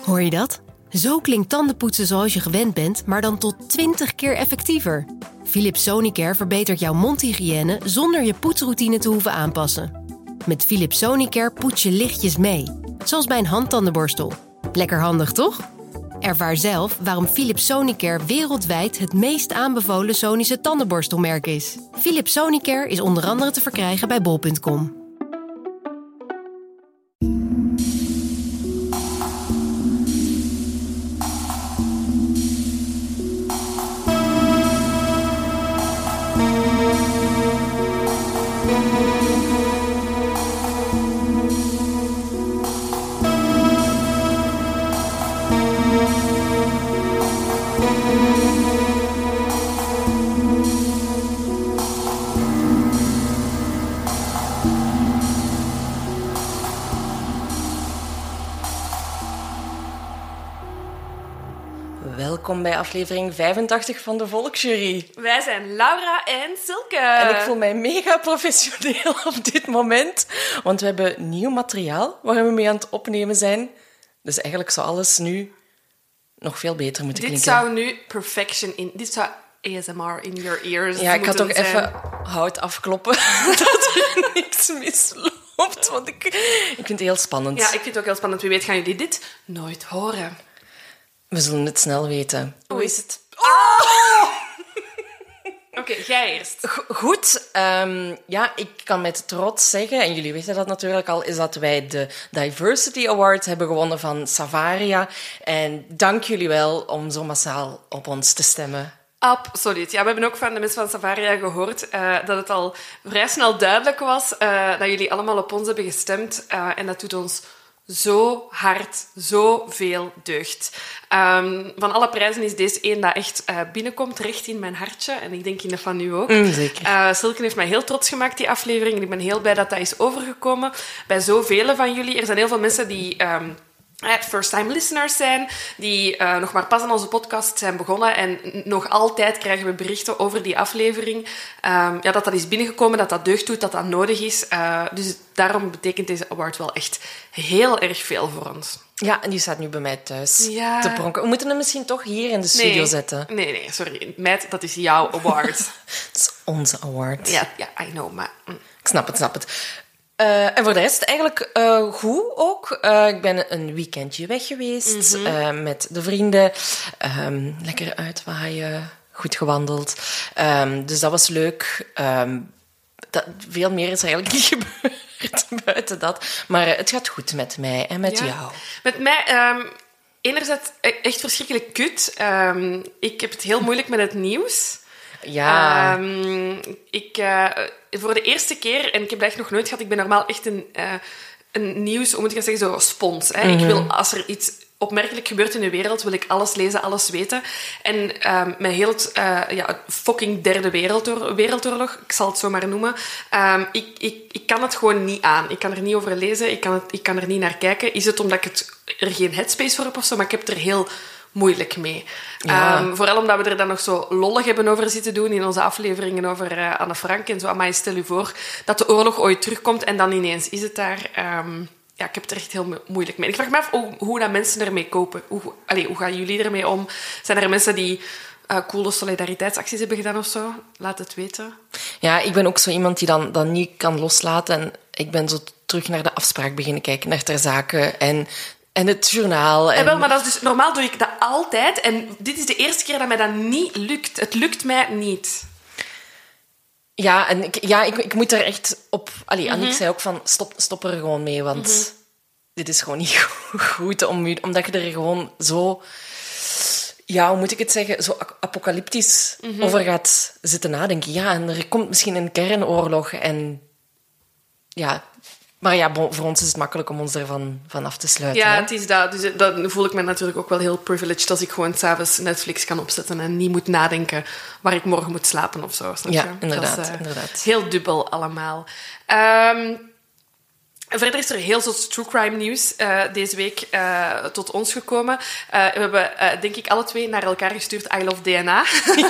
Hoor je dat? Zo klinkt tandenpoetsen zoals je gewend bent, maar dan tot 20 keer effectiever. Philips Sonicare verbetert jouw mondhygiëne zonder je poetsroutine te hoeven aanpassen. Met Philips Sonicare poets je lichtjes mee, zoals bij een handtandenborstel. Lekker handig, toch? Ervaar zelf waarom Philips Sonicare wereldwijd het meest aanbevolen Sonische tandenborstelmerk is. Philips Sonicare is onder andere te verkrijgen bij bol.com. Welkom bij aflevering 85 van de Volksjury. Wij zijn Laura en Silke. En ik voel mij mega professioneel op dit moment, want we hebben nieuw materiaal waar we mee aan het opnemen zijn. Dus eigenlijk zou alles nu nog veel beter moeten klinken. Dit zou nu perfection in... Dit zou ASMR in your ears Ja, ik ga toch zijn. even hout afkloppen dat er niks misloopt, want ik vind het heel spannend. Ja, ik vind het ook heel spannend. Wie weet gaan jullie dit nooit horen. We zullen het snel weten. Hoe is het? Oh! Oké, jij eerst. Goed, ja, ik kan met trots zeggen, en jullie weten dat natuurlijk al, is dat wij de Diversity Award hebben gewonnen van Savaria. En dank jullie wel om zo massaal op ons te stemmen. Absoluut. Ja, we hebben ook van de mensen van Savaria gehoord dat het al vrij snel duidelijk was dat jullie allemaal op ons hebben gestemd. En dat doet ons zo hard, zoveel deugd. Van alle prijzen is deze één dat echt binnenkomt, recht in mijn hartje. En ik denk in de van u ook. Zeker. Silke heeft mij heel trots gemaakt, die aflevering. En ik ben heel blij dat dat is overgekomen bij zoveel van jullie. Er zijn heel veel mensen die... first-time listeners zijn, die nog maar pas aan onze podcast zijn begonnen en nog altijd krijgen we berichten over die aflevering. Dat is binnengekomen, dat dat deugd doet, dat dat nodig is. Dus daarom betekent deze award wel echt heel erg veel voor ons. Ja, en die staat nu bij mij thuis te pronken. We moeten hem misschien toch hier in de studio zetten. Nee, sorry. Meid, dat is jouw award. Het is onze award. Ja, I know, maar... Ik snap het. En voor de rest eigenlijk goed ook. Ik ben een weekendje weg geweest met de vrienden. Lekker uitwaaien, goed gewandeld. Dus dat was leuk. Veel meer is er eigenlijk niet gebeurd buiten dat. Maar het gaat goed met mij en met jou. Met mij... enerzijds echt verschrikkelijk kut. Ik heb het heel moeilijk met het nieuws. Ja. Voor de eerste keer, en ik heb dat echt nog nooit gehad, ik ben normaal echt een nieuws, hoe moet ik dat zeggen, zo spons. Hè? Ik wil, als er iets opmerkelijk gebeurt in de wereld, wil ik alles lezen, alles weten. En met heel het fucking derde wereldoorlog, ik zal het zo maar noemen, ik kan het gewoon niet aan. Ik kan er niet over lezen, ik kan er niet naar kijken. Is het omdat ik er geen headspace voor heb of zo, maar ik heb het er heel moeilijk mee. Ja. Vooral omdat we er dan nog zo lollig hebben over zitten doen in onze afleveringen over Anne Frank en zo. Amai, stel u voor dat de oorlog ooit terugkomt en dan ineens is het daar. Ik heb het er echt heel moeilijk mee. Ik vraag me af hoe dat mensen ermee kopen. Hoe gaan jullie ermee om? Zijn er mensen die coole solidariteitsacties hebben gedaan of zo? Laat het weten. Ja, ik ben ook zo iemand die dan niet kan loslaten. En ik ben zo terug naar de afspraak beginnen kijken, naar ter zaken en het journaal. Wel, maar dat is dus, normaal doe ik dat altijd. En dit is de eerste keer dat mij dat niet lukt. Het lukt mij niet. Ja, en ik moet er echt op... Annick zei ook van, stop er gewoon mee, want dit is gewoon niet goed. Omdat je er gewoon zo... Ja, hoe moet ik het zeggen? Zo apocalyptisch over gaat zitten nadenken. Ja, en er komt misschien een kernoorlog en... Ja... Maar ja, voor ons is het makkelijk om ons ervan af te sluiten. Ja, hè? het is dat. Dus dan voel ik me natuurlijk ook wel heel privileged als ik gewoon 's avonds Netflix kan opzetten en niet moet nadenken waar ik morgen moet slapen of zo. Snap je? Ja, inderdaad. Dat is heel dubbel allemaal. Verder is er heel veel true crime nieuws deze week tot ons gekomen. We hebben, denk ik, alle twee naar elkaar gestuurd I Love DNA.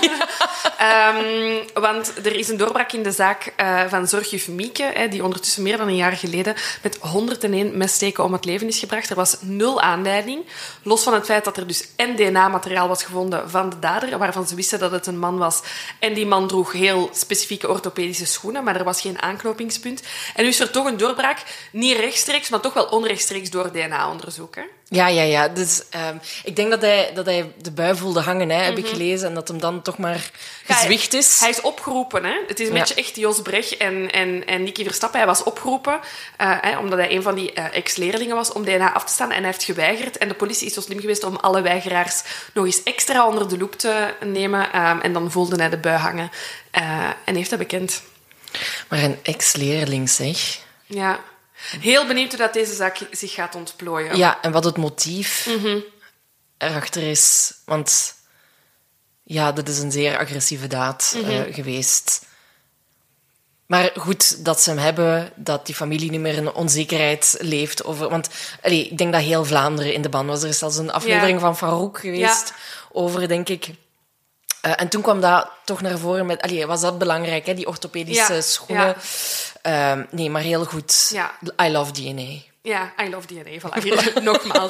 Want er is een doorbraak in de zaak van zorgjuf Mieke, die ondertussen meer dan een jaar geleden met 101 messteken om het leven is gebracht. Er was 0 aanleiding. Los van het feit dat er dus en DNA-materiaal was gevonden van de dader, waarvan ze wisten dat het een man was. En die man droeg heel specifieke orthopedische schoenen, maar er was geen aanknopingspunt. En nu is er toch een doorbraak. Niet rechtstreeks, maar toch wel onrechtstreeks door DNA-onderzoek. Hè? Ja. Dus, ik denk dat hij de bui voelde hangen, heb ik gelezen. En dat hem dan toch maar gezwicht is. Hij is opgeroepen. Hè? Het is een beetje echt Jos Brecht en Nicky Verstappen. Hij was opgeroepen, omdat hij een van die ex-leerlingen was, om DNA af te staan. En hij heeft geweigerd. En de politie is zo slim geweest om alle weigeraars nog eens extra onder de loep te nemen. En dan voelde hij de bui hangen. En heeft dat bekend. Maar een ex-leerling, zeg. Ja. Heel benieuwd hoe dat deze zaak zich gaat ontplooien. Ja, en wat het motief erachter is. Want ja, dat is een zeer agressieve daad geweest. Maar goed dat ze hem hebben, dat die familie niet meer in onzekerheid leeft over... Want ik denk dat heel Vlaanderen in de ban was. Er is zelfs een aflevering van Farouk geweest over, denk ik... en toen kwam dat toch naar voren met... was dat belangrijk, hè, die orthopedische schoenen? Ja. Nee, maar heel goed. Ja. I love DNA. Ja, I love DNA. Voilà, hier nogmaals.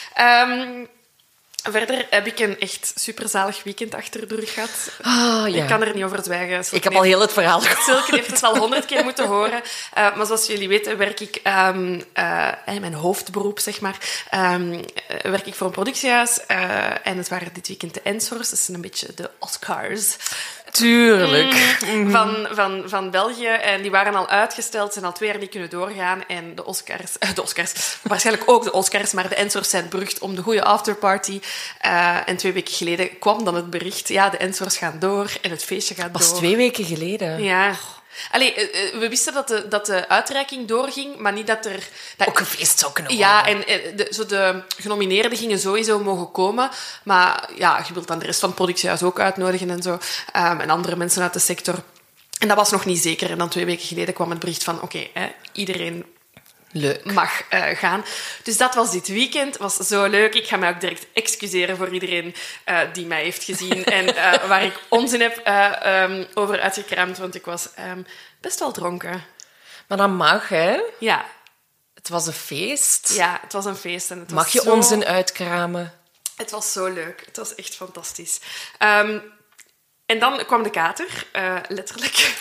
Verder heb ik een echt superzalig weekend achter de rug gehad. Ik kan er niet over zwijgen. Ik heb al heel het verhaal gehoord. Silke heeft het al 100 keer moeten horen. Maar zoals jullie weten werk ik... mijn hoofdberoep, zeg maar... werk ik voor een productiehuis. En het waren dit weekend de Ensors. Dat zijn een beetje de Oscars. Tuurlijk. Van België. En die waren al uitgesteld, zijn al 2 jaar niet kunnen doorgaan. En de Oscars, waarschijnlijk ook de Oscars, maar de Ensors zijn berucht om de goede afterparty. En 2 weken geleden kwam dan het bericht, ja, de Ensors gaan door en het feestje gaat door. Dat was 2 weken geleden. Ja. We wisten dat de uitreiking doorging, maar niet dat er... ook een feest zou kunnen worden. Ja, en de genomineerden gingen sowieso mogen komen. Maar ja, je wilt dan de rest van het productiehuis ook uitnodigen en zo. En andere mensen uit de sector. En dat was nog niet zeker. En dan 2 weken geleden kwam het bericht van... Oké, iedereen... Leuk. Mag gaan. Dus dat was dit weekend. Was zo leuk. Ik ga mij ook direct excuseren voor iedereen die mij heeft gezien en waar ik onzin heb over uitgekraamd, want ik was best wel dronken. Maar dat mag, hè? Ja. Het was een feest. Ja, het was een feest. En het mag was je onzin uitkramen? Het was zo leuk. Het was echt fantastisch. En dan kwam de kater, letterlijk.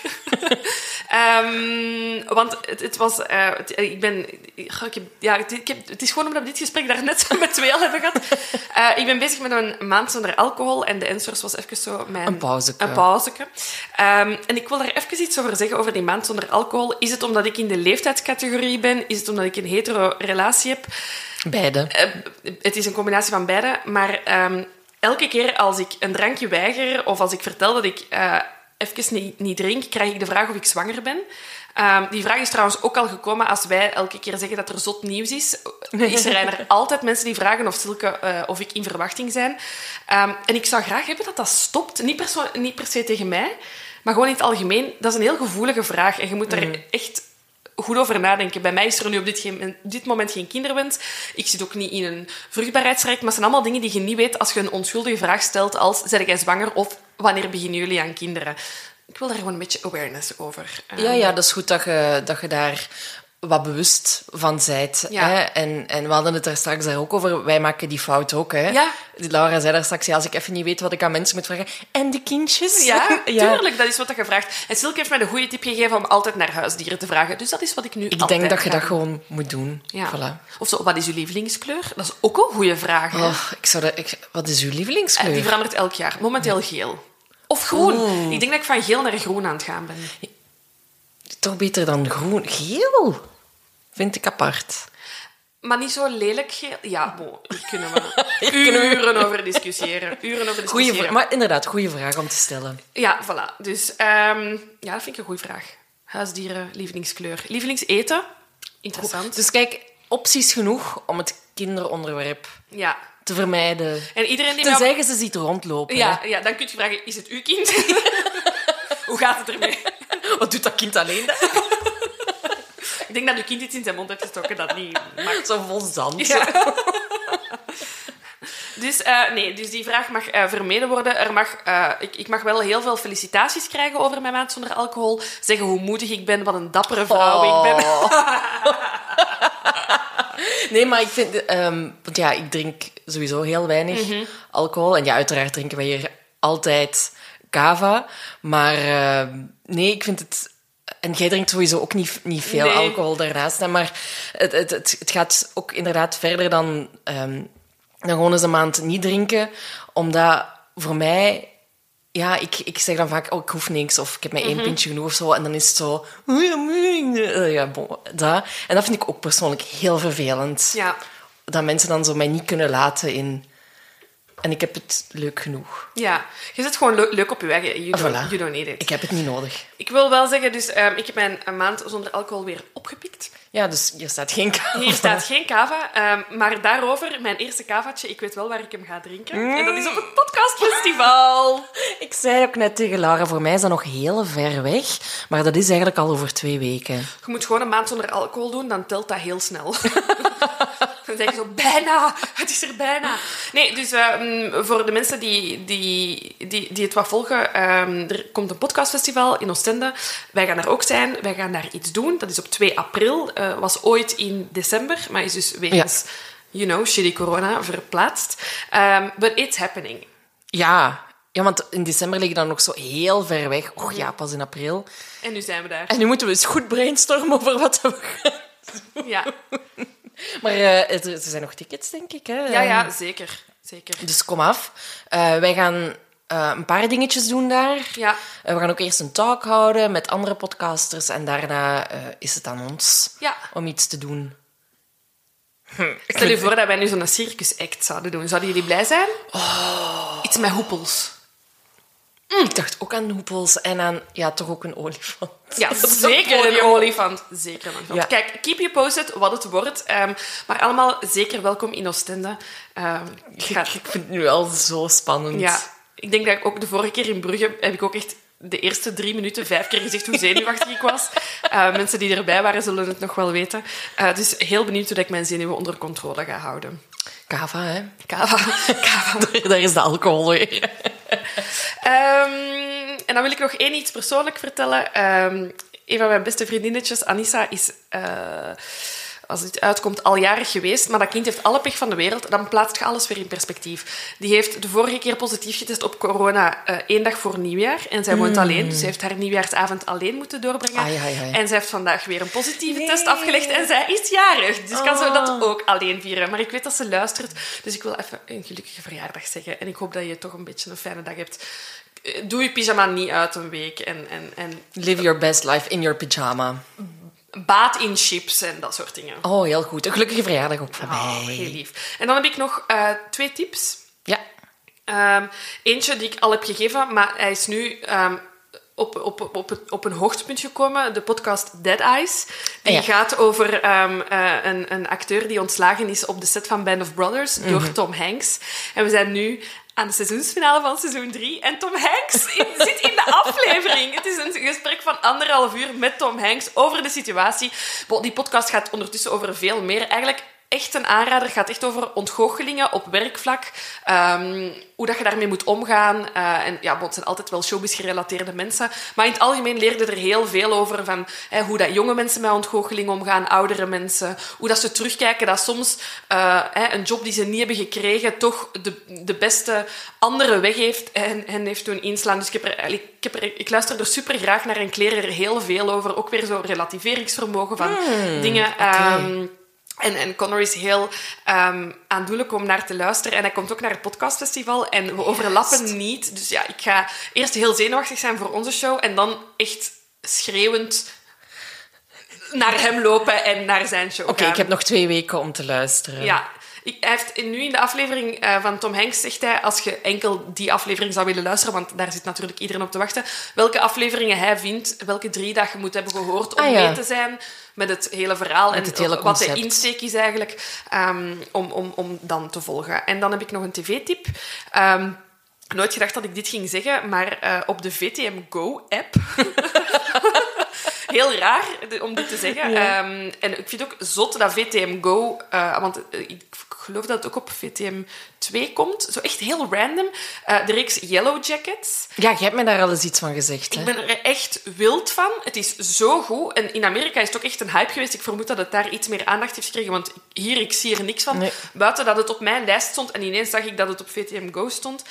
Want het was... het is gewoon omdat we dit gesprek daarnet met 2 al hebben gehad. Ik ben bezig met een maand zonder alcohol en de Ensors was even zo mijn... Een pauzeke. En ik wil daar even iets over zeggen, over die maand zonder alcohol. Is het omdat ik in de leeftijdscategorie ben? Is het omdat ik een hetero relatie heb? Beide. Het is een combinatie van beide, maar... elke keer als ik een drankje weiger of als ik vertel dat ik even niet drink, krijg ik de vraag of ik zwanger ben. Die vraag is trouwens ook al gekomen als wij elke keer zeggen dat er zot nieuws is. Zijn er altijd mensen die vragen of Silke of ik in verwachting zijn. En ik zou graag hebben dat dat stopt. Niet per se tegen mij, maar gewoon in het algemeen. Dat is een heel gevoelige vraag en je moet er echt... goed over nadenken. Bij mij is er nu op dit moment geen kinderwens. Ik zit ook niet in een vruchtbaarheidsrijk, maar het zijn allemaal dingen die je niet weet als je een onschuldige vraag stelt als ben jij zwanger of wanneer beginnen jullie aan kinderen? Ik wil daar gewoon een beetje awareness over. Ja, dat is goed dat je daar wat bewust van bent. Ja. Hè? En we hadden het er straks daar ook over. Wij maken die fout ook. Hè? Ja. Laura zei daar straks, als ik even niet weet wat ik aan mensen moet vragen. En de kindjes? Ja, tuurlijk. Dat is wat je vraagt. En Silke heeft mij de goede tip gegeven om altijd naar huisdieren te vragen. Dus dat is wat ik nu altijd denk dat je dat doen. gewoon moet doen. Ja. Voilà. Of zo, wat is uw lievelingskleur? Dat is ook een goede vraag. Hè? Wat is uw lievelingskleur? Die verandert elk jaar. Momenteel geel. Of groen. Ik denk dat ik van geel naar groen aan het gaan ben. Toch beter dan groen. Geel? Vind ik apart. Maar niet zo lelijk geel. Ja, hier kunnen we uren over discussiëren. Goeie vraag, maar inderdaad, goede vraag om te stellen. Ja, voilà. Dus dat vind ik een goede vraag. Huisdieren, lievelingskleur. Lievelingseten? Interessant. Dus kijk, opties genoeg om het kinderonderwerp te vermijden. En iedereen die Tenzij ze ziet rondlopen. Ja, dan kun je vragen, is het uw kind? Hoe gaat het ermee? Wat doet dat kind alleen daar? Ik denk dat uw kind iets in zijn mond heeft gestoken dat niet mag. Zo vol zand. Ja. Dus die vraag mag vermeden worden. Ik mag wel heel veel felicitaties krijgen over mijn maand zonder alcohol. Zeggen hoe moedig ik ben, wat een dappere vrouw ik ben. Nee, maar ik vind... want ja, ik drink sowieso heel weinig alcohol. En ja, uiteraard drinken wij hier altijd cava. Maar nee, ik vind het... En jij drinkt sowieso ook niet veel alcohol daarnaast. Hè, maar het gaat ook inderdaad verder dan gewoon eens een maand niet drinken. Omdat voor mij... Ja, ik zeg dan vaak, ik hoef niks. Of ik heb maar 1 pintje genoeg of zo. En dan is het zo... Ja, dat. En dat vind ik ook persoonlijk heel vervelend. Ja. Dat mensen dan zo mij niet kunnen laten in... En ik heb het leuk genoeg. Ja, je zit gewoon leuk op je weg. You don't need it. Ik heb het niet nodig. Ik wil wel zeggen, dus ik heb mijn maand zonder alcohol weer opgepikt. Ja, dus hier staat geen cava. Hier staat geen cava, maar daarover, mijn eerste cavaatje, ik weet wel waar ik hem ga drinken. En dat is op het podcastfestival. Ik zei ook net tegen Laura, voor mij is dat nog heel ver weg. Maar dat is eigenlijk al over 2 weken. Je moet gewoon een maand zonder alcohol doen, dan telt dat heel snel. Dan zeg je zo, bijna, het is er bijna. Nee, dus voor de mensen die het wat volgen, er komt een podcastfestival in Oostende. Wij gaan daar ook zijn, wij gaan daar iets doen. Dat is op 2 april, was ooit in december, maar is dus wegens, shitty corona verplaatst. But it's happening. Ja, want in december liggen dan nog zo heel ver weg. Och ja, pas in april. En nu zijn we daar. En nu moeten we eens goed brainstormen over wat we gaan doen. Ja. Maar er zijn nog tickets, denk ik. Hè? Ja, zeker. Dus kom af. Wij gaan een paar dingetjes doen daar. Ja. We gaan ook eerst een talk houden met andere podcasters. En daarna is het aan ons om iets te doen. Stel je voor dat wij nu zo'n circus-act zouden doen. Zouden jullie blij zijn? Iets met hoepels. Ik dacht ook aan hoepels en aan toch ook een olifant. Ja, zeker een olifant. Zeker een olifant. Ja. Kijk, keep you posted wat het wordt. Maar allemaal zeker welkom in Oostende. Ik vind het nu al zo spannend. Ja, ik denk dat ik ook de vorige keer in Brugge heb ik ook echt de eerste 3 minuten 5 keer gezegd hoe zenuwachtig ik was. Mensen die erbij waren zullen het nog wel weten. Dus heel benieuwd hoe ik mijn zenuwen onder controle ga houden. Cava, hè? Cava. Daar is de alcohol weer. En dan wil ik nog iets persoonlijk vertellen. Een van mijn beste vriendinnetjes, Anissa, is, als het uitkomt, al jarig geweest. Maar dat kind heeft alle pech van de wereld. Dan plaatst je alles weer in perspectief. Die heeft de vorige keer positief getest op corona 1 dag voor nieuwjaar. En zij woont alleen, dus ze heeft haar nieuwjaarsavond alleen moeten doorbrengen. Ai. En zij heeft vandaag weer een positieve test afgelegd. En zij is jarig. Dus kan ze dat ook alleen vieren. Maar ik weet dat ze luistert. Dus ik wil even een gelukkige verjaardag zeggen. En ik hoop dat je toch een beetje een fijne dag hebt. Doe je pyjama niet uit een week. En Live your best life in your pyjama. Baat in chips en dat soort dingen. Oh, heel goed. Een gelukkige verjaardag ook voor mij. Heel lief. En dan heb ik nog 2 tips. Ja. Eentje die ik al heb gegeven, maar hij is nu op een hoogtepunt gekomen. De podcast Dead Eyes. Die gaat over een acteur die ontslagen is op de set van Band of Brothers door Tom Hanks. En we zijn nu aan de seizoensfinale van seizoen 3. En Tom Hanks zit in de aflevering. Het is een gesprek van 1,5 uur met Tom Hanks over de situatie. Die podcast gaat ondertussen over veel meer. Eigenlijk echt een aanrader. Het gaat echt over ontgoochelingen op werkvlak. Hoe dat je daarmee moet omgaan. Het zijn altijd wel showbiz-gerelateerde mensen. Maar in het algemeen leerde er heel veel over van hoe dat jonge mensen met ontgoocheling omgaan, oudere mensen. Hoe dat ze terugkijken dat soms een job die ze niet hebben gekregen toch de beste andere weg heeft en heeft doen inslaan. Dus ik luister er super graag naar en ik leer er heel veel over. Ook weer zo relativeringsvermogen van dingen. Okay. En Connor is heel aandoenlijk om naar te luisteren. En hij komt ook naar het podcastfestival. En we overlappen niet. Dus ja, ik ga eerst heel zenuwachtig zijn voor onze show. En dan echt schreeuwend naar hem lopen en naar zijn show gaan. Oké, ik heb nog 2 weken om te luisteren. Ja. Hij heeft nu in de aflevering van Tom Hanks zegt hij, als je enkel die aflevering zou willen luisteren, want daar zit natuurlijk iedereen op te wachten, welke afleveringen hij vindt, welke 3 dat je moet hebben gehoord om mee te zijn met het hele verhaal met en het hele wat de insteek is eigenlijk, om dan te volgen. En dan heb ik nog een tv-tip. Nooit gedacht dat ik dit ging zeggen, maar op de VTM Go-app heel raar om dit te zeggen. Ja. En ik vind het ook zot dat VTM Go... want ik geloof dat het ook op VTM 2 komt. Zo echt heel random. De reeks Yellow Jackets. Ja, jij hebt mij daar al eens iets van gezegd. Hè? Ik ben er echt wild van. Het is zo goed. En in Amerika is het ook echt een hype geweest. Ik vermoed dat het daar iets meer aandacht heeft gekregen. Want ik zie er niks van. Nee. Buiten dat het op mijn lijst stond. En ineens zag ik dat het op VTM Go stond.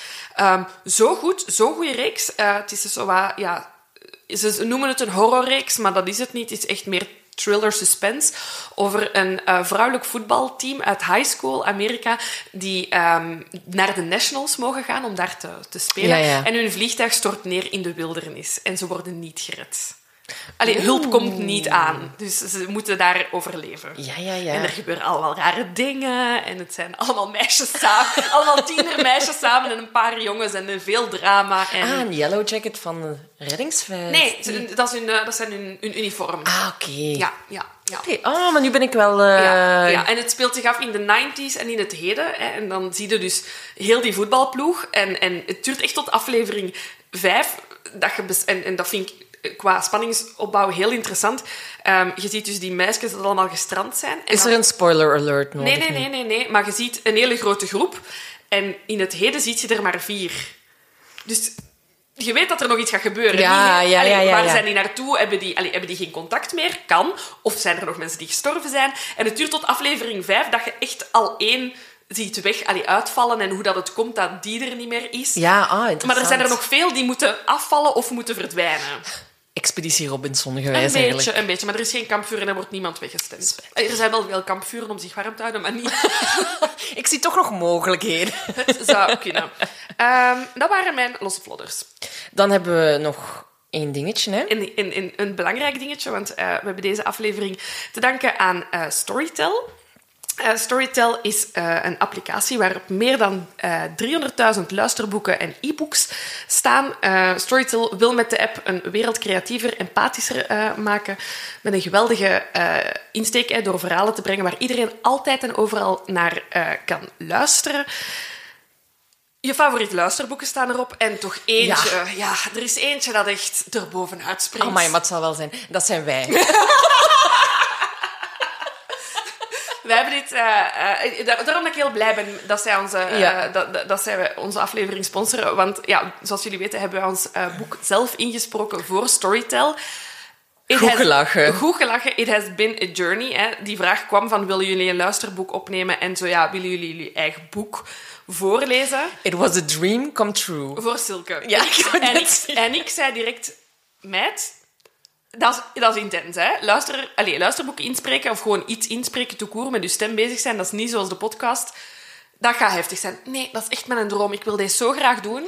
Zo goed. Zo'n goede reeks. Het is zo wat... Ja, ze noemen het een horrorreeks, maar dat is het niet. Het is echt meer thriller suspense over een vrouwelijk voetbalteam uit high school Amerika die naar de Nationals mogen gaan om daar te spelen. Ja. En hun vliegtuig stort neer in de wildernis en ze worden niet gered. Hulp komt niet aan, dus ze moeten daar overleven. Ja. En er gebeuren allemaal rare dingen en het zijn allemaal meisjes samen, allemaal tienermeisjes samen en een paar jongens en veel drama. En... een Yellow Jacket van reddingsvest. Nee, dat zijn hun uniform. Oké. Ja. Okay. Maar nu ben ik wel... Ja, en het speelt zich af in de 90s en in het heden. Hè. En dan zie je dus heel die voetbalploeg. En het duurt echt tot aflevering 5. En dat vind ik qua spanningsopbouw heel interessant. Je ziet dus die meisjes dat allemaal gestrand zijn. En is er een spoiler alert nodig? Nee. Maar je ziet een hele grote groep. En in het heden ziet je er maar 4. Dus... Je weet dat er nog iets gaat gebeuren. Waar zijn die naartoe? Hebben die geen contact meer? Kan. Of zijn er nog mensen die gestorven zijn? En het duurt tot aflevering 5 dat je echt al één ziet uitvallen en hoe dat het komt dat die er niet meer is. Ja, interessant. Maar er zijn er nog veel die moeten afvallen of moeten verdwijnen. Expeditie Robinson gewijs eigenlijk. Een beetje, maar er is geen kampvuur en er wordt niemand weggestemd. Er zijn wel veel kampvuren om zich warm te houden, maar niet... Ik zie toch nog mogelijkheden. Het zou kunnen. Dat waren mijn losse vlodders. Dan hebben we nog één dingetje. Hè? Een belangrijk dingetje, want we hebben deze aflevering te danken aan Storytel. Storytel is een applicatie waarop meer dan 300.000 luisterboeken en e-books staan. Storytel wil met de app een wereld creatiever, empathischer maken. Met een geweldige insteek door verhalen te brengen waar iedereen altijd en overal naar kan luisteren. Je favoriete luisterboeken staan erop. En toch eentje... Ja, er is eentje dat echt erbovenuit springt. Amai, maar het zal wel zijn. Dat zijn wij. Wij hebben dit... daarom dat ik heel blij ben dat zij onze aflevering sponsoren. Want ja, zoals jullie weten hebben wij ons boek zelf ingesproken voor Storytel. Goed gelachen. Goed gelachen. It has been a journey. Hè. Die vraag kwam van, willen jullie een luisterboek opnemen? En zo ja, willen jullie eigen boek voorlezen? It was a dream come true. Voor Silke. Ja, en ik zei direct, meid... Dat is intens, hè? Luisterboeken inspreken of gewoon iets inspreken tout court, met je stem bezig zijn, dat is niet zoals de podcast. Dat gaat heftig zijn. Nee, dat is echt mijn droom. Ik wil deze zo graag doen.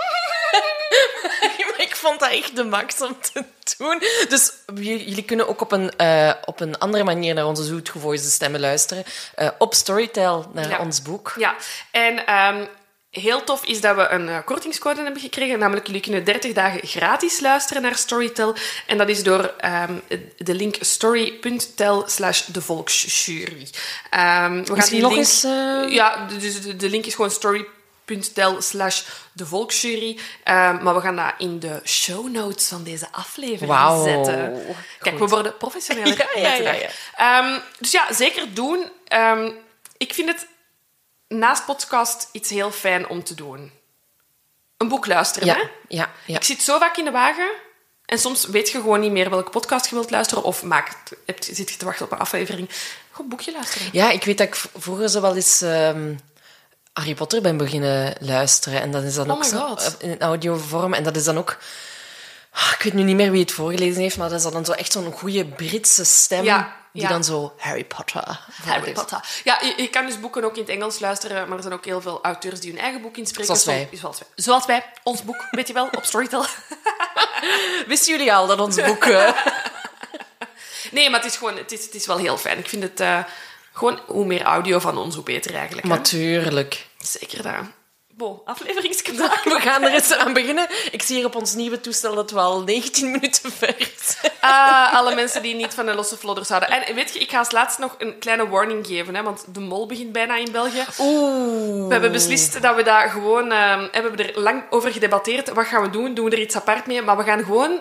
Ik vond dat echt de max om te doen. Dus jullie kunnen ook op een andere manier naar onze zoetgevoelige stemmen luisteren. Op Storytel naar ons boek. Ja, en... heel tof is dat we een kortingscode hebben gekregen. Namelijk, jullie kunnen 30 dagen gratis luisteren naar Storytel. En dat is door de link story.tel/devolksjury. We gaan die nog link... eens... Ja, dus de link is gewoon story.tel/devolksjury. Maar we gaan dat in de show notes van deze aflevering zetten. Kijk, we worden professioneler. Dus ja, zeker doen. Ik vind het... naast podcast iets heel fijn om te doen. Een boek luisteren, hè? Ja. Ik zit zo vaak in de wagen en soms weet je gewoon niet meer welke podcast je wilt luisteren of zit je te wachten op een aflevering. Gewoon een boekje luisteren. Ja, ik weet dat ik vroeger zo wel eens Harry Potter ben beginnen luisteren. En dat is dan ook zo in een audiovorm. En dat is dan ook... Ik weet nu niet meer wie het voorgelezen heeft, maar dat is dan zo echt zo'n goede Britse stem... Die dan zo Harry Potter. Ja, je kan dus boeken ook in het Engels luisteren, maar er zijn ook heel veel auteurs die hun eigen boek inspreken. Zoals wij. Ons boek, weet je wel, op Storytel. Wisten jullie al dat ons boek... Nee, maar het is wel heel fijn. Ik vind het gewoon hoe meer audio van ons, hoe beter eigenlijk. Natuurlijk. Zeker dat. Afleveringskanaal. We gaan er eens aan beginnen. Ik zie hier op ons nieuwe toestel dat we al 19 minuten ver zijn. Alle mensen die niet van de losse vlodders houden. En weet je, ik ga als laatst nog een kleine warning geven, hè, want de mol begint bijna in België. Oeh. We hebben beslist dat we dat gewoon... we hebben er lang over gedebatteerd. Wat gaan we doen? Doen we er iets apart mee? Maar we gaan gewoon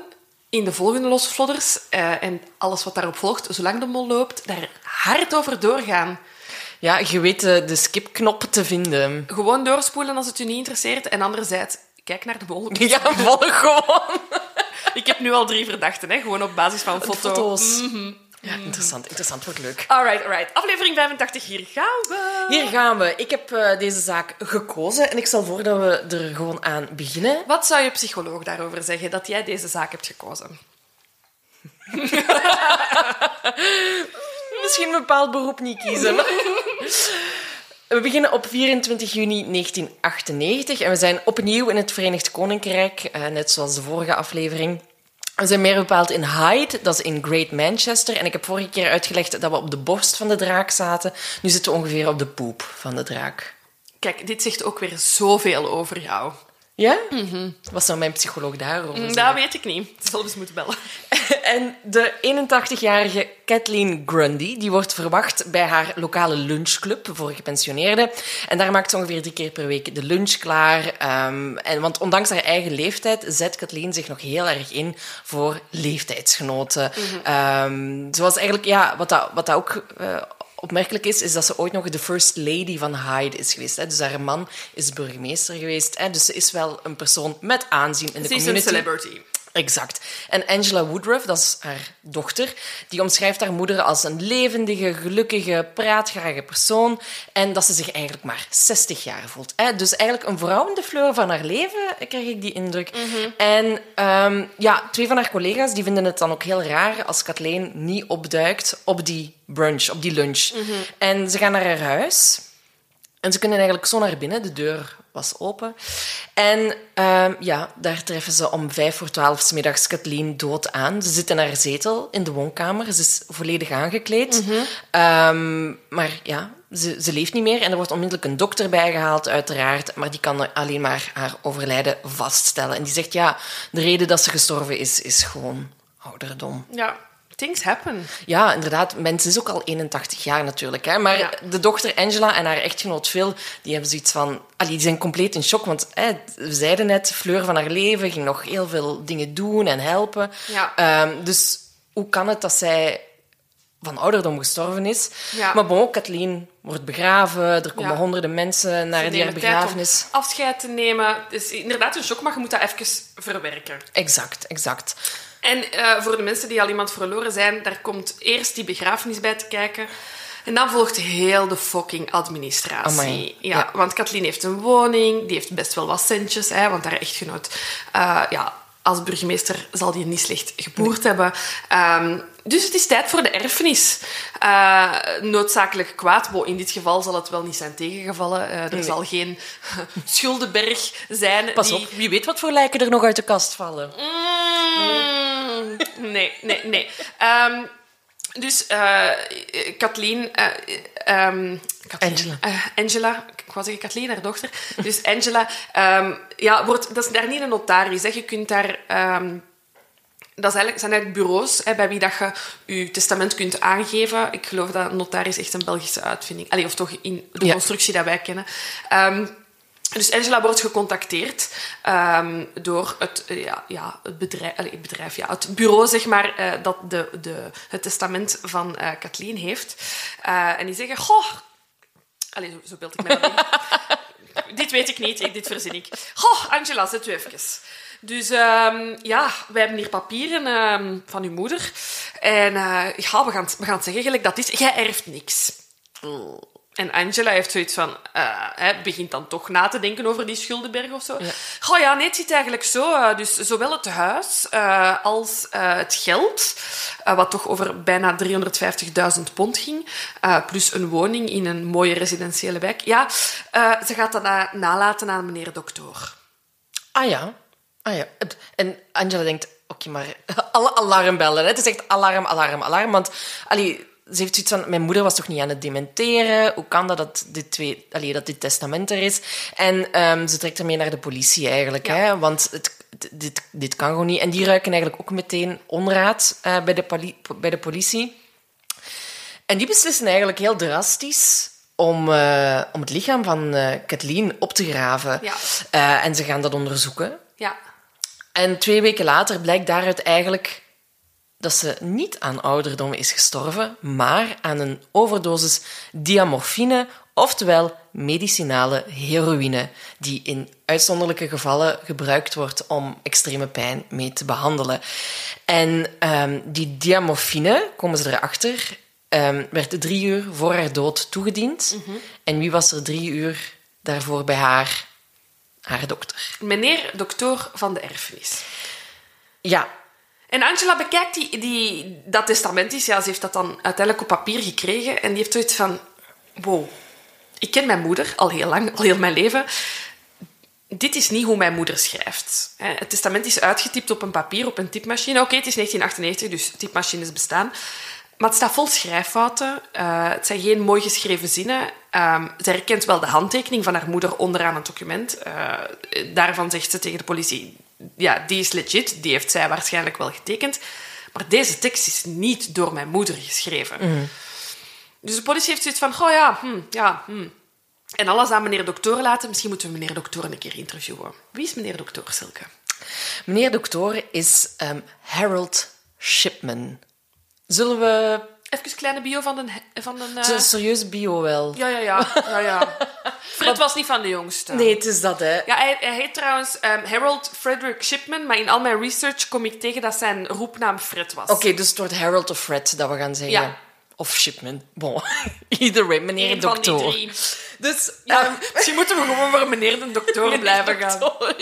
in de volgende Losse Vlodders en alles wat daarop volgt, zolang de mol loopt, daar hard over doorgaan. Ja, je weet de skipknop te vinden. Gewoon doorspoelen als het je niet interesseert. En anderzijds, kijk naar de mol. Ja, volg gewoon. Ik heb nu al 3 verdachten, hè? Gewoon op basis van foto's. Ja, interessant, wordt leuk. Alright. Aflevering 85, hier gaan we. Ik heb deze zaak gekozen en ik stel voor dat we er gewoon aan beginnen. Wat zou je psycholoog daarover zeggen, dat jij deze zaak hebt gekozen? Misschien een bepaald beroep niet kiezen. We beginnen op 24 juni 1998 en we zijn opnieuw in het Verenigd Koninkrijk, net zoals de vorige aflevering. We zijn meer bepaald in Hyde, dat is in Great Manchester. En ik heb vorige keer uitgelegd dat we op de borst van de draak zaten. Nu zitten we ongeveer op de poep van de draak. Kijk, dit zegt ook weer zoveel over jou. Ja? Mm-hmm. Wat zou mijn psycholoog daarover zeggen? Dat weet ik niet. Ik zal eens moeten bellen. En de 81-jarige Kathleen Grundy die wordt verwacht bij haar lokale lunchclub voor gepensioneerden. En daar maakt ze ongeveer 3 keer per week de lunch klaar. Want ondanks haar eigen leeftijd zet Kathleen zich nog heel erg in voor leeftijdsgenoten. Mm-hmm. Zoals eigenlijk, ja, wat dat ook... opmerkelijk is dat ze ooit nog de first lady van Hyde is geweest. Hè. Dus haar man is burgemeester geweest. Hè. Dus ze is wel een persoon met aanzien in de community. Ze is een celebrity. Exact. En Angela Woodruff, dat is haar dochter, die omschrijft haar moeder als een levendige, gelukkige, praatgrage persoon en dat ze zich eigenlijk maar 60 jaar voelt. Dus eigenlijk een vrouw in de fleur van haar leven, krijg ik die indruk. Mm-hmm. En 2 van haar collega's die vinden het dan ook heel raar als Kathleen niet opduikt op die brunch, op die lunch. Mm-hmm. En ze gaan naar haar huis en ze kunnen eigenlijk zo naar binnen, de deur was open. En daar treffen ze om 11:55 's middags Kathleen dood aan. Ze zit in haar zetel in de woonkamer. Ze is volledig aangekleed. Mm-hmm. Maar ja, ze leeft niet meer. En er wordt onmiddellijk een dokter bijgehaald, uiteraard. Maar die kan alleen maar haar overlijden vaststellen. En die zegt, ja, de reden dat ze gestorven is gewoon ouderdom. Ja. Things happen. Ja, inderdaad. Mensen is ook al 81 jaar natuurlijk. Hè. Maar de dochter Angela en haar echtgenoot Phil, die hebben zoiets van... die zijn compleet in shock, want we zeiden net, fleur van haar leven, ging nog heel veel dingen doen en helpen. Ja. Dus hoe kan het dat zij van ouderdom gestorven is? Ja. Maar bon, Kathleen wordt begraven, er komen honderden mensen naar die begrafenis. Om afscheid te nemen. Het is inderdaad een shock, maar je moet dat even verwerken. Exact. En voor de mensen die al iemand verloren zijn, daar komt eerst die begrafenis bij te kijken. En dan volgt heel de fucking administratie. Amai. Ja, want Kathleen heeft een woning, die heeft best wel wat centjes, want haar echtgenoot... als burgemeester zal die niet slecht geboerd hebben. Dus het is tijd voor de erfenis. Noodzakelijk kwaad. In dit geval zal het wel niet zijn tegengevallen. Er zal geen schuldenberg zijn. Pas op, wie weet wat voor lijken er nog uit de kast vallen. Nee. Dus Kathleen... Angela, ik wou zeggen Kathleen, haar dochter. Dus Angela, dat is daar niet een notaris. Hè. Je kunt daar... dat zijn eigenlijk bureaus bij wie dat je je testament kunt aangeven. Ik geloof dat een notaris echt een Belgische uitvinding... of toch in de constructie dat wij kennen... Dus Angela wordt gecontacteerd door het bedrijf, het bureau, zeg maar, dat het testament van Kathleen heeft. En die zeggen, goh... Allez, zo beeld ik mij dat in. Dit weet ik niet, dit verzin ik. Goh, Angela, zet u even. Dus wij hebben hier papieren van uw moeder. En we gaan zeggen gelijk dat is. Jij erft niks. En Angela heeft zoiets van... begint dan toch na te denken over die schuldenberg of zo. Ja. Nee, het zit eigenlijk zo. Dus zowel het huis als het geld... wat toch over bijna 350.000 pond ging... plus een woning in een mooie residentiële wijk. Ja, ze gaat dat nalaten aan meneer dokter. Ah ja. En Angela denkt... Oké, maar alle alarmbellen. Hè? Het is echt alarm. Want... ze heeft zoiets van, mijn moeder was toch niet aan het dementeren? Hoe kan dat dit testament er is? En ze trekt ermee naar de politie eigenlijk. Ja. Hè? Want dit kan gewoon niet. En die ruiken eigenlijk ook meteen onraad bij de politie. En die beslissen eigenlijk heel drastisch om het lichaam van Kathleen op te graven. Ja. En ze gaan dat onderzoeken. Ja. En 2 weken later blijkt daaruit eigenlijk dat ze niet aan ouderdom is gestorven, maar aan een overdosis diamorfine, oftewel medicinale heroïne, die in uitzonderlijke gevallen gebruikt wordt om extreme pijn mee te behandelen. En die diamorfine, komen ze erachter, werd 3 uur voor haar dood toegediend. En wie was er 3 uur daarvoor bij haar? Haar dokter. Meneer dokter van de erfenis. Ja. En Angela bekijkt dat testament is. Ja, ze heeft dat dan uiteindelijk op papier gekregen. En die heeft zoiets van... Wow, ik ken mijn moeder al heel lang, al heel mijn leven. Dit is niet hoe mijn moeder schrijft. Het testament is uitgetypt op een papier, op een typemachine. Oké, het is 1998, dus typemachines bestaan. Maar het staat vol schrijffouten. Het zijn geen mooi geschreven zinnen. Zij herkent wel de handtekening van haar moeder onderaan het document. Daarvan zegt ze tegen de politie... Ja, die is legit. Die heeft zij waarschijnlijk wel getekend. Maar deze tekst is niet door mijn moeder geschreven. Dus de politie heeft zoiets van... En alles aan meneer dokter laten. Misschien moeten we meneer dokter een keer interviewen. Wie is meneer dokter, Silke? Meneer dokter is Harold Shipman. Zullen we... Even een kleine bio van een... Een serieuze bio wel. Ja. Fred was niet van de jongste. Nee, het is dat, hè. Ja, hij heet trouwens Harold Frederick Shipman, maar in al mijn research kom ik tegen dat zijn roepnaam Fred was. Oké, dus het wordt Harold of Fred dat we gaan zeggen. Ja. Of Shipman. Bon, either way, meneer dokter. Van die 3. Dus misschien moeten we gewoon voor meneer de dokter blijven gaan.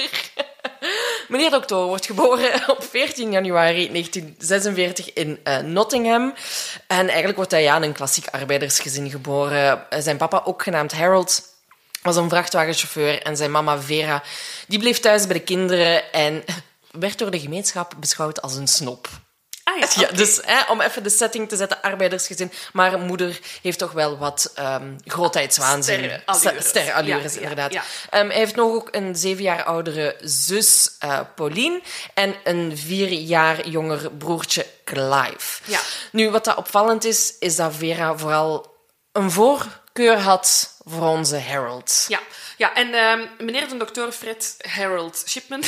Meneer dokter wordt geboren op 14 januari 1946 in Nottingham. En eigenlijk wordt hij in een klassiek arbeidersgezin geboren. Zijn papa, ook genaamd Harold, was een vrachtwagenchauffeur. En zijn mama Vera, die bleef thuis bij de kinderen en werd door de gemeenschap beschouwd als een snop. Ah, ja, Ja, dus om even de setting te zetten, arbeidersgezin. Maar moeder heeft toch wel wat grootheidswaanzin. Sterrenallures, inderdaad. Ja. Hij heeft nog ook een 7 jaar oudere zus, Pauline, en een 4 jaar jonger broertje, Clive. Ja. Nu, wat dat opvallend is dat Vera vooral een voorkeur had voor onze Harold. Ja, en meneer de dokter Fred Harold Shipman...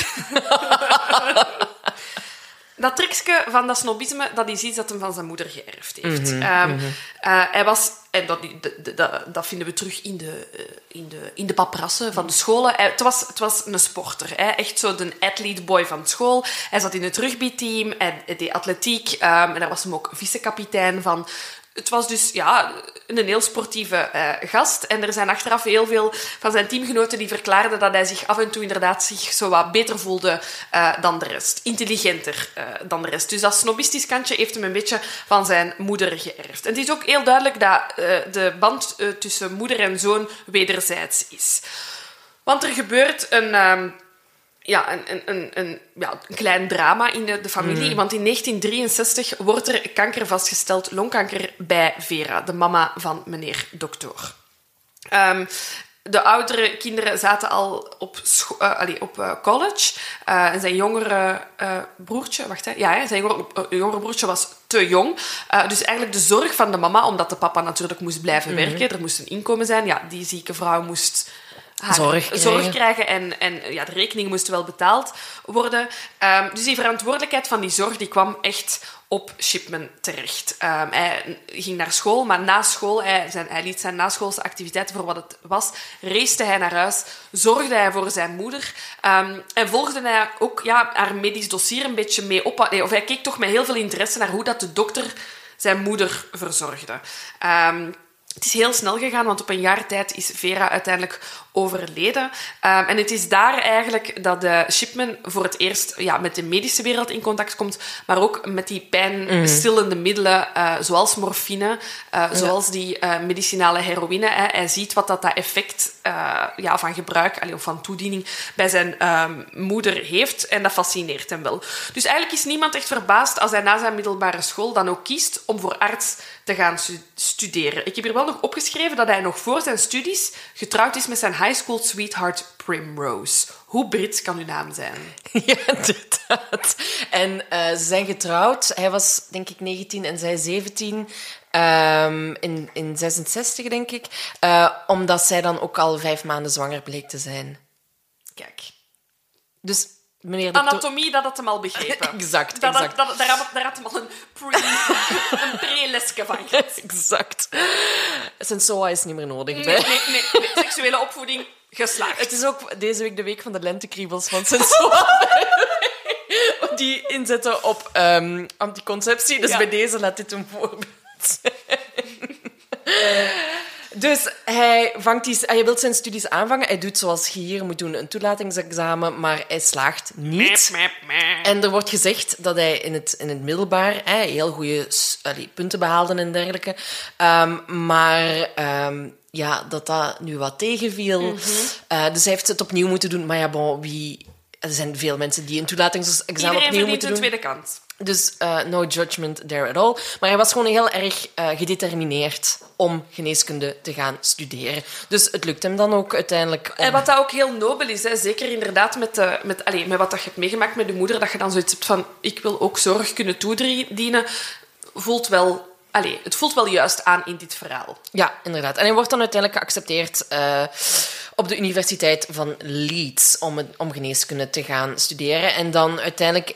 Dat trucje van dat snobisme, dat is iets dat hem van zijn moeder geërfd heeft. Hij was... En dat vinden we terug in de paprassen van de scholen. Het was een sporter. Echt zo de athlete boy van school. Hij zat in het rugbyteam. Hij deed atletiek. En daar was hem ook vice-kapitein van... Het was dus een heel sportieve gast. En er zijn achteraf heel veel van zijn teamgenoten die verklaarden dat hij zich af en toe inderdaad zich zo wat beter voelde dan de rest. Intelligenter dan de rest. Dus dat snobistisch kantje heeft hem een beetje van zijn moeder geërfd. En het is ook heel duidelijk dat de band tussen moeder en zoon wederzijds is. Want er gebeurt een klein drama in de familie. Want in 1963 wordt er kanker vastgesteld, longkanker, bij Vera, de mama van meneer dokter. De oudere kinderen zaten al op college. En zijn jongere broertje... zijn jongere broertje was te jong. Dus eigenlijk de zorg van de mama, omdat de papa natuurlijk moest blijven werken. Er moest een inkomen zijn. Ja, die zieke vrouw moest... zorg krijgen en de rekeningen moesten wel betaald worden. Dus die verantwoordelijkheid van die zorg die kwam echt op Shipman terecht. Hij ging naar school, maar na school, hij liet zijn naschoolse activiteiten voor wat het was, race hij naar huis, zorgde hij voor zijn moeder en volgde hij ook haar medisch dossier een beetje mee op. Of hij keek toch met heel veel interesse naar hoe dat de dokter zijn moeder verzorgde. Het is heel snel gegaan, want op een jaar tijd is Vera uiteindelijk overleden. En het is daar eigenlijk dat Shipman voor het eerst met de medische wereld in contact komt, maar ook met die pijnstillende middelen, zoals morfine, zoals die medicinale heroïne. Hij ziet wat dat effect van gebruik of van toediening bij zijn moeder heeft en dat fascineert hem wel. Dus eigenlijk is niemand echt verbaasd als hij na zijn middelbare school dan ook kiest om voor arts te gaan studeren. Ik heb hier wel nog opgeschreven dat hij nog voor zijn studies getrouwd is met zijn high school sweetheart Primrose. Hoe Brits kan uw naam zijn? Ja, inderdaad. En ze zijn getrouwd. Hij was, denk ik, 19 en zij 17. In 66, denk ik. Omdat zij dan ook al 5 maanden zwanger bleek te zijn. Kijk. Dus meneer dokter... Anatomie, dat had hem al begrepen. Exact. Daar had hem al een pre-lesje van gehad. Exact. Sensoa is niet meer nodig. Nee. Seksuele opvoeding, geslaagd. Het is ook deze week de week van de lentekriebels van Sensoa. Die inzetten op anticonceptie. Dus bij deze laat dit een voorbeeld zijn. Dus hij wil zijn studies aanvangen. Hij doet zoals je hier moet doen, een toelatingsexamen, maar hij slaagt niet. En er wordt gezegd dat hij in het middelbaar heel goede punten behaalde en dergelijke. Maar dat nu wat tegenviel. Dus hij heeft het opnieuw moeten doen. Maar ja, er zijn veel mensen die een toelatingsexamen opnieuw moeten doen. Iedereen verdient een tweede kans. Dus no judgment there at all. Maar hij was gewoon heel erg gedetermineerd om geneeskunde te gaan studeren. Dus het lukt hem dan ook uiteindelijk. En wat dat ook heel nobel is, hè, zeker inderdaad met wat dat je hebt meegemaakt met je moeder, dat je dan zoiets hebt van, ik wil ook zorg kunnen toedienen, het voelt wel juist aan in dit verhaal. Ja, inderdaad. En hij wordt dan uiteindelijk geaccepteerd op de Universiteit van Leeds om geneeskunde te gaan studeren. En dan uiteindelijk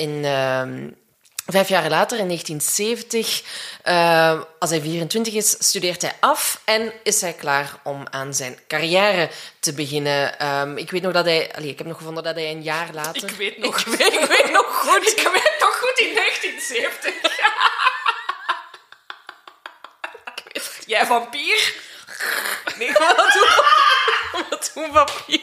5 jaar later, in 1970, als hij 24 is, studeert hij af en is hij klaar om aan zijn carrière te beginnen. Ik weet nog dat hij... ik heb nog gevonden dat hij een jaar later... Ik weet nog goed in 1970. Jij vampier? Nee, wat doen vampier?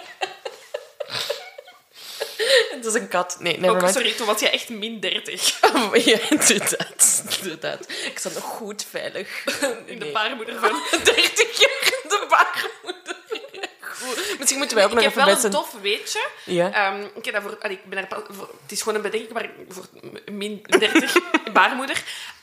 Het is een kat. Nee, nevermind. Sorry, toen was je echt min 30. Ja, inderdaad. Ik zat nog goed veilig. In de baarmoeder van 30 jaar in de baarmoeder. Goed. Misschien moeten wij ook nog even Ik heb wel een tof weetje. Ja. Het is gewoon een bedenking, maar voor min 30 baarmoeder.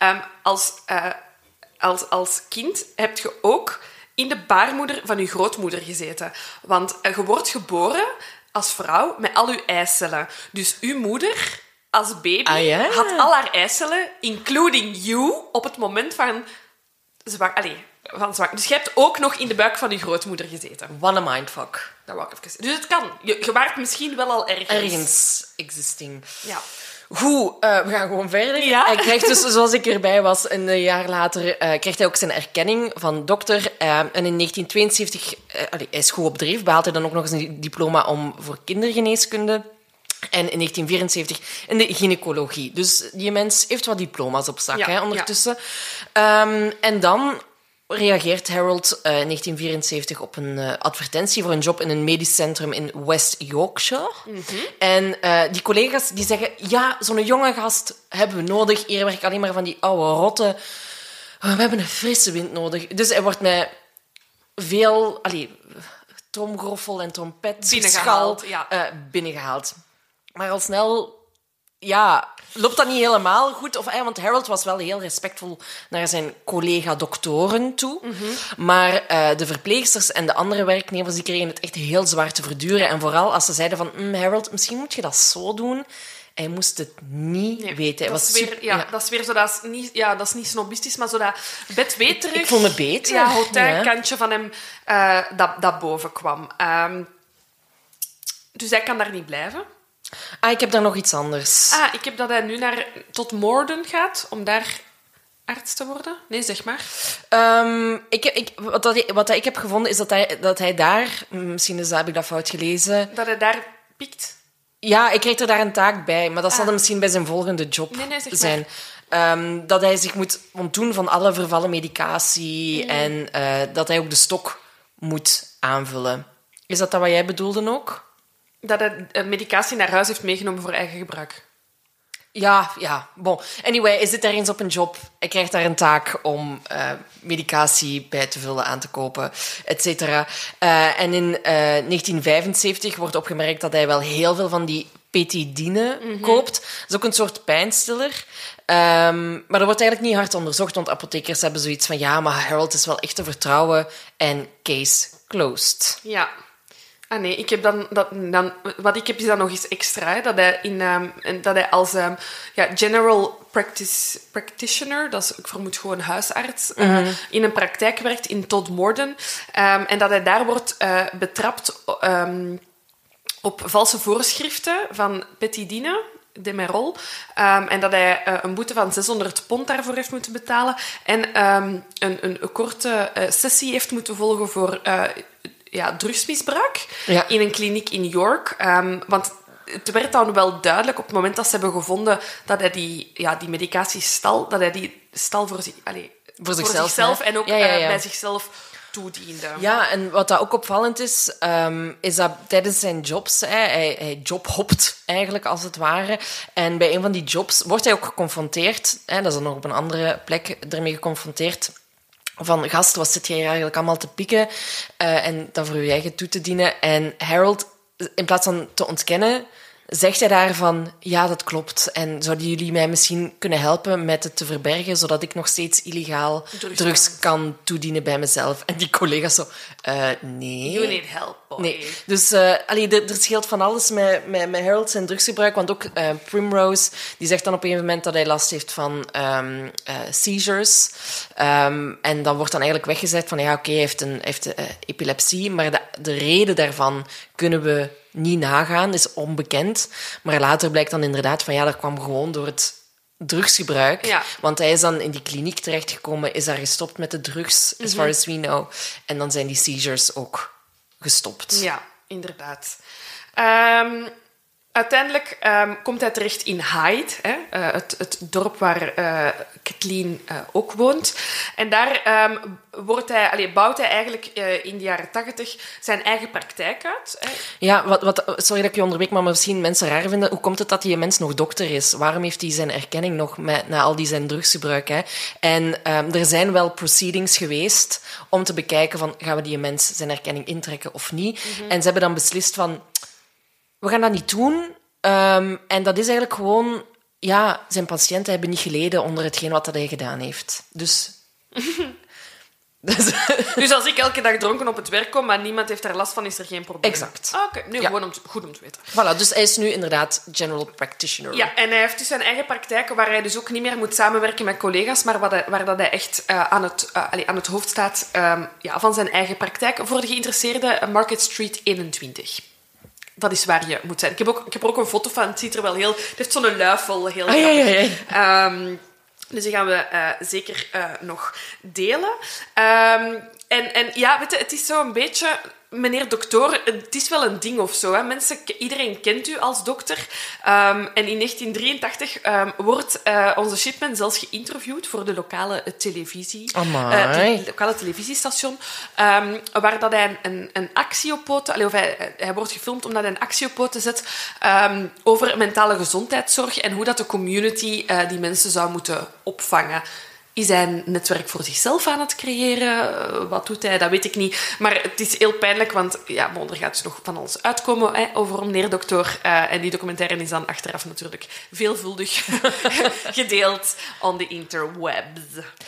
Als kind heb je ook in de baarmoeder van je grootmoeder gezeten. Want je wordt geboren als vrouw met al je eicellen. Dus uw moeder als baby had al haar eicellen, including you, op het moment van zwanger. Dus je hebt ook nog in de buik van je grootmoeder gezeten. What a mindfuck. Dat wou ik even zeggen. Dus het kan. Je waart misschien wel al ergens existing. Ja. Goed, we gaan gewoon verder. Ja. Hij krijgt dus, zoals ik erbij was, een jaar later krijgt hij ook zijn erkenning van dokter. En in 1972, hij is goed op dreef, behaalt hij dan ook nog eens een diploma voor kindergeneeskunde. En in 1974 in de gynaecologie. Dus die mens heeft wat diploma's op zak ondertussen. Ja. En dan reageert Harold in 1974 op een advertentie voor een job in een medisch centrum in West Yorkshire. En die collega's die zeggen, ja, zo'n jonge gast hebben we nodig. Hier werken alleen maar van die oude rotten. We hebben een frisse wind nodig. Dus hij wordt met veel tromgroffel en trompet binnengehaald. Maar al snel... Ja, loopt dat niet helemaal goed? Want Harold was wel heel respectvol naar zijn collega-doktoren toe. Maar de verpleegsters en de andere werknemers die kregen het echt heel zwaar te verduren. En vooral als ze zeiden van... Harold, misschien moet je dat zo doen. Hij moest het niet weten. Dat is weer zo... Dat is niet snobistisch, maar zo dat bedweterig... Ik vond het beter. Ja, hotelkantje van hem dat boven kwam. Dus hij kan daar niet blijven. Ik heb daar nog iets anders. Ik heb dat hij nu tot Morden gaat, om daar arts te worden. Nee, zeg maar. Wat ik heb gevonden is dat hij daar... Misschien heb ik dat fout gelezen. Dat hij daar piekt? Ja, ik kreeg er daar een taak bij, maar dat zal dan misschien bij zijn volgende job zijn. Dat hij zich moet ontdoen van alle vervallen medicatie en dat hij ook de stok moet aanvullen. Is dat wat jij bedoelde ook? Dat hij medicatie naar huis heeft meegenomen voor eigen gebruik. Ja. Bon. Anyway, hij zit ergens op een job. Hij krijgt daar een taak om medicatie bij te vullen, aan te kopen, et cetera. En in 1975 wordt opgemerkt dat hij wel heel veel van die petidine koopt. Dat is ook een soort pijnstiller. Maar dat wordt eigenlijk niet hard onderzocht, want apothekers hebben zoiets van... Ja, maar Harold is wel echt te vertrouwen. En case closed. Ja. Nee, ik heb wat ik heb is dan nog eens extra. Hè, dat hij als general practitioner, dat is, ik vermoed gewoon huisarts, in een praktijk werkt in Todmorden. En dat hij daar wordt betrapt op valse voorschriften van Petit Dine de Merol. En dat hij een boete van 600 pond daarvoor heeft moeten betalen. En een korte sessie heeft moeten volgen voor drugsmisbruik in een kliniek in York. Want het werd dan wel duidelijk op het moment dat ze hebben gevonden dat hij die medicatie stal, dat hij die stal voor zichzelf en ook bij zichzelf toediende. Ja, en wat dat ook opvallend is, is dat tijdens zijn jobs, hij jobhopt eigenlijk als het ware, en bij een van die jobs wordt hij ook geconfronteerd, dat is dan nog op een andere plek ermee geconfronteerd, van gast, wat zit jij hier eigenlijk allemaal te pikken en dat voor je eigen toe te dienen. En Harold, in plaats van te ontkennen, zegt hij daarvan, ja, dat klopt. En zouden jullie mij misschien kunnen helpen met het te verbergen, zodat ik nog steeds illegaal drugs kan toedienen bij mezelf? En die collega's zo, nee. You need help, boy. Nee. Dus er scheelt van alles met Harold zijn drugsgebruik. Want ook Primrose, die zegt dan op een moment dat hij last heeft van seizures. En dan wordt dan eigenlijk weggezet van, hij heeft epilepsie, maar de reden daarvan kunnen we niet nagaan, is onbekend. Maar later blijkt dan inderdaad van, dat kwam gewoon door het drugsgebruik. Ja. Want hij is dan in die kliniek terechtgekomen, is daar gestopt met de drugs, as far as we know. En dan zijn die seizures ook gestopt. Ja, inderdaad. Uiteindelijk komt hij terecht in Hyde, het dorp waar Kathleen ook woont. En daar bouwt hij eigenlijk in de jaren 80 zijn eigen praktijk uit. Hè. Ja, sorry dat ik je onderbreek, maar misschien mensen raar vinden. Hoe komt het dat die mens nog dokter is? Waarom heeft hij zijn erkenning nog na al die zijn drugsgebruik? Hè? En er zijn wel proceedings geweest om te bekijken van, gaan we die mens zijn erkenning intrekken of niet? Mm-hmm. En ze hebben dan beslist van, we gaan dat niet doen. En dat is eigenlijk gewoon, zijn patiënten hebben niet geleden onder hetgeen wat hij gedaan heeft. Dus als ik elke dag dronken op het werk kom, maar niemand heeft daar last van, is er geen probleem. Exact. Oké. Gewoon goed om te weten. Voilà, dus hij is nu inderdaad general practitioner. Ja, en hij heeft dus zijn eigen praktijk, waar hij dus ook niet meer moet samenwerken met collega's, maar waar dat hij echt aan het hoofd staat van zijn eigen praktijk. Voor de geïnteresseerde, Market Street 21. Dat is waar je moet zijn. Ik heb er ook een foto van. Het ziet er wel heel... Het heeft zo'n luifel. Heel grappig. Dus die gaan we zeker nog delen. En weet je, het is zo een beetje... Meneer dokter, het is wel een ding of zo. Hè. Iedereen kent u als dokter. En in 1983 wordt onze Shipman zelfs geïnterviewd voor de lokale televisie. Lokale televisiestation. Waar dat hij een actie op poten... hij wordt gefilmd omdat hij een actie op poten zet over mentale gezondheidszorg en hoe dat de community die mensen zou moeten opvangen. Is hij een netwerk voor zichzelf aan het creëren? Wat doet hij? Dat weet ik niet. Maar het is heel pijnlijk, want er gaat dus nog van alles uitkomen over meneer dokter. En die documentaire is dan achteraf natuurlijk veelvuldig gedeeld on the interwebs.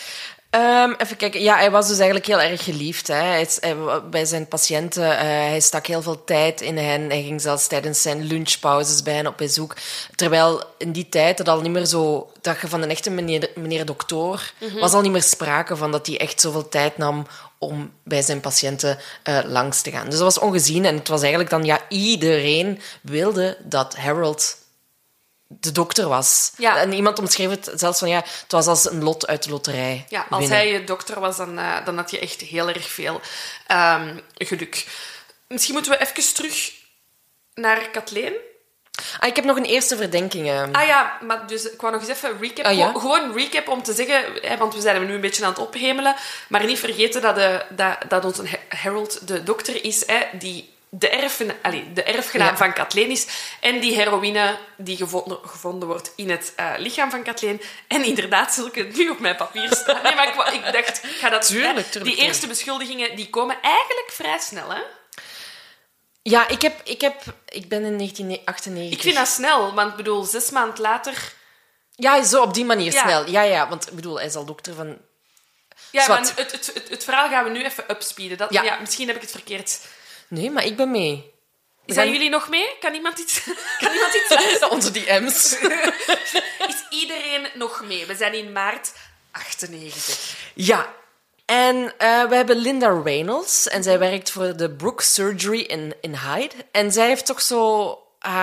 Even kijken. Ja, hij was dus eigenlijk heel erg geliefd. Hè. Bij zijn patiënten, hij stak heel veel tijd in hen. Hij ging zelfs tijdens zijn lunchpauzes bij hen op bezoek. Terwijl in die tijd dat al niet meer zo... Dat je van een echte meneer dokter... was al niet meer sprake van dat hij echt zoveel tijd nam om bij zijn patiënten langs te gaan. Dus dat was ongezien. En het was eigenlijk dan... iedereen wilde dat Harold de dokter was. Ja. En iemand omschreef het zelfs van, het was als een lot uit de loterij. Ja, als hij je dokter was, dan had je echt heel erg veel geluk. Misschien moeten we even terug naar Kathleen. Ik heb nog een eerste verdenking. Maar dus ik wou nog eens even recap. Gewoon recap om te zeggen, want we zijn nu een beetje aan het ophemelen, maar niet vergeten dat onze Harold de dokter is, die de erfgenaam van Kathleen is en die heroïne die gevonden wordt in het lichaam van Kathleen. En inderdaad, zul ik het nu op mijn papier staan. Nee, maar ik dacht, ik ga dat... Tuurlijk. Die eerste beschuldigingen, die komen eigenlijk vrij snel, hè? Ja, ik ben in 1998... Ik vind dat snel, want ik bedoel, 6 maanden later... Ja, zo op die manier snel. Ja, want ik bedoel, hij is al dokter van... Ja, maar het verhaal gaan we nu even upspeeden. Misschien heb ik het verkeerd... Nee, maar ik ben mee. Zijn jullie nog mee? Kan iemand iets luisteren? Onze DM's. Is iedereen nog mee? We zijn in maart 98. Ja. En we hebben Linda Reynolds. En zij werkt voor de Brook Surgery in Hyde. En zij heeft toch zo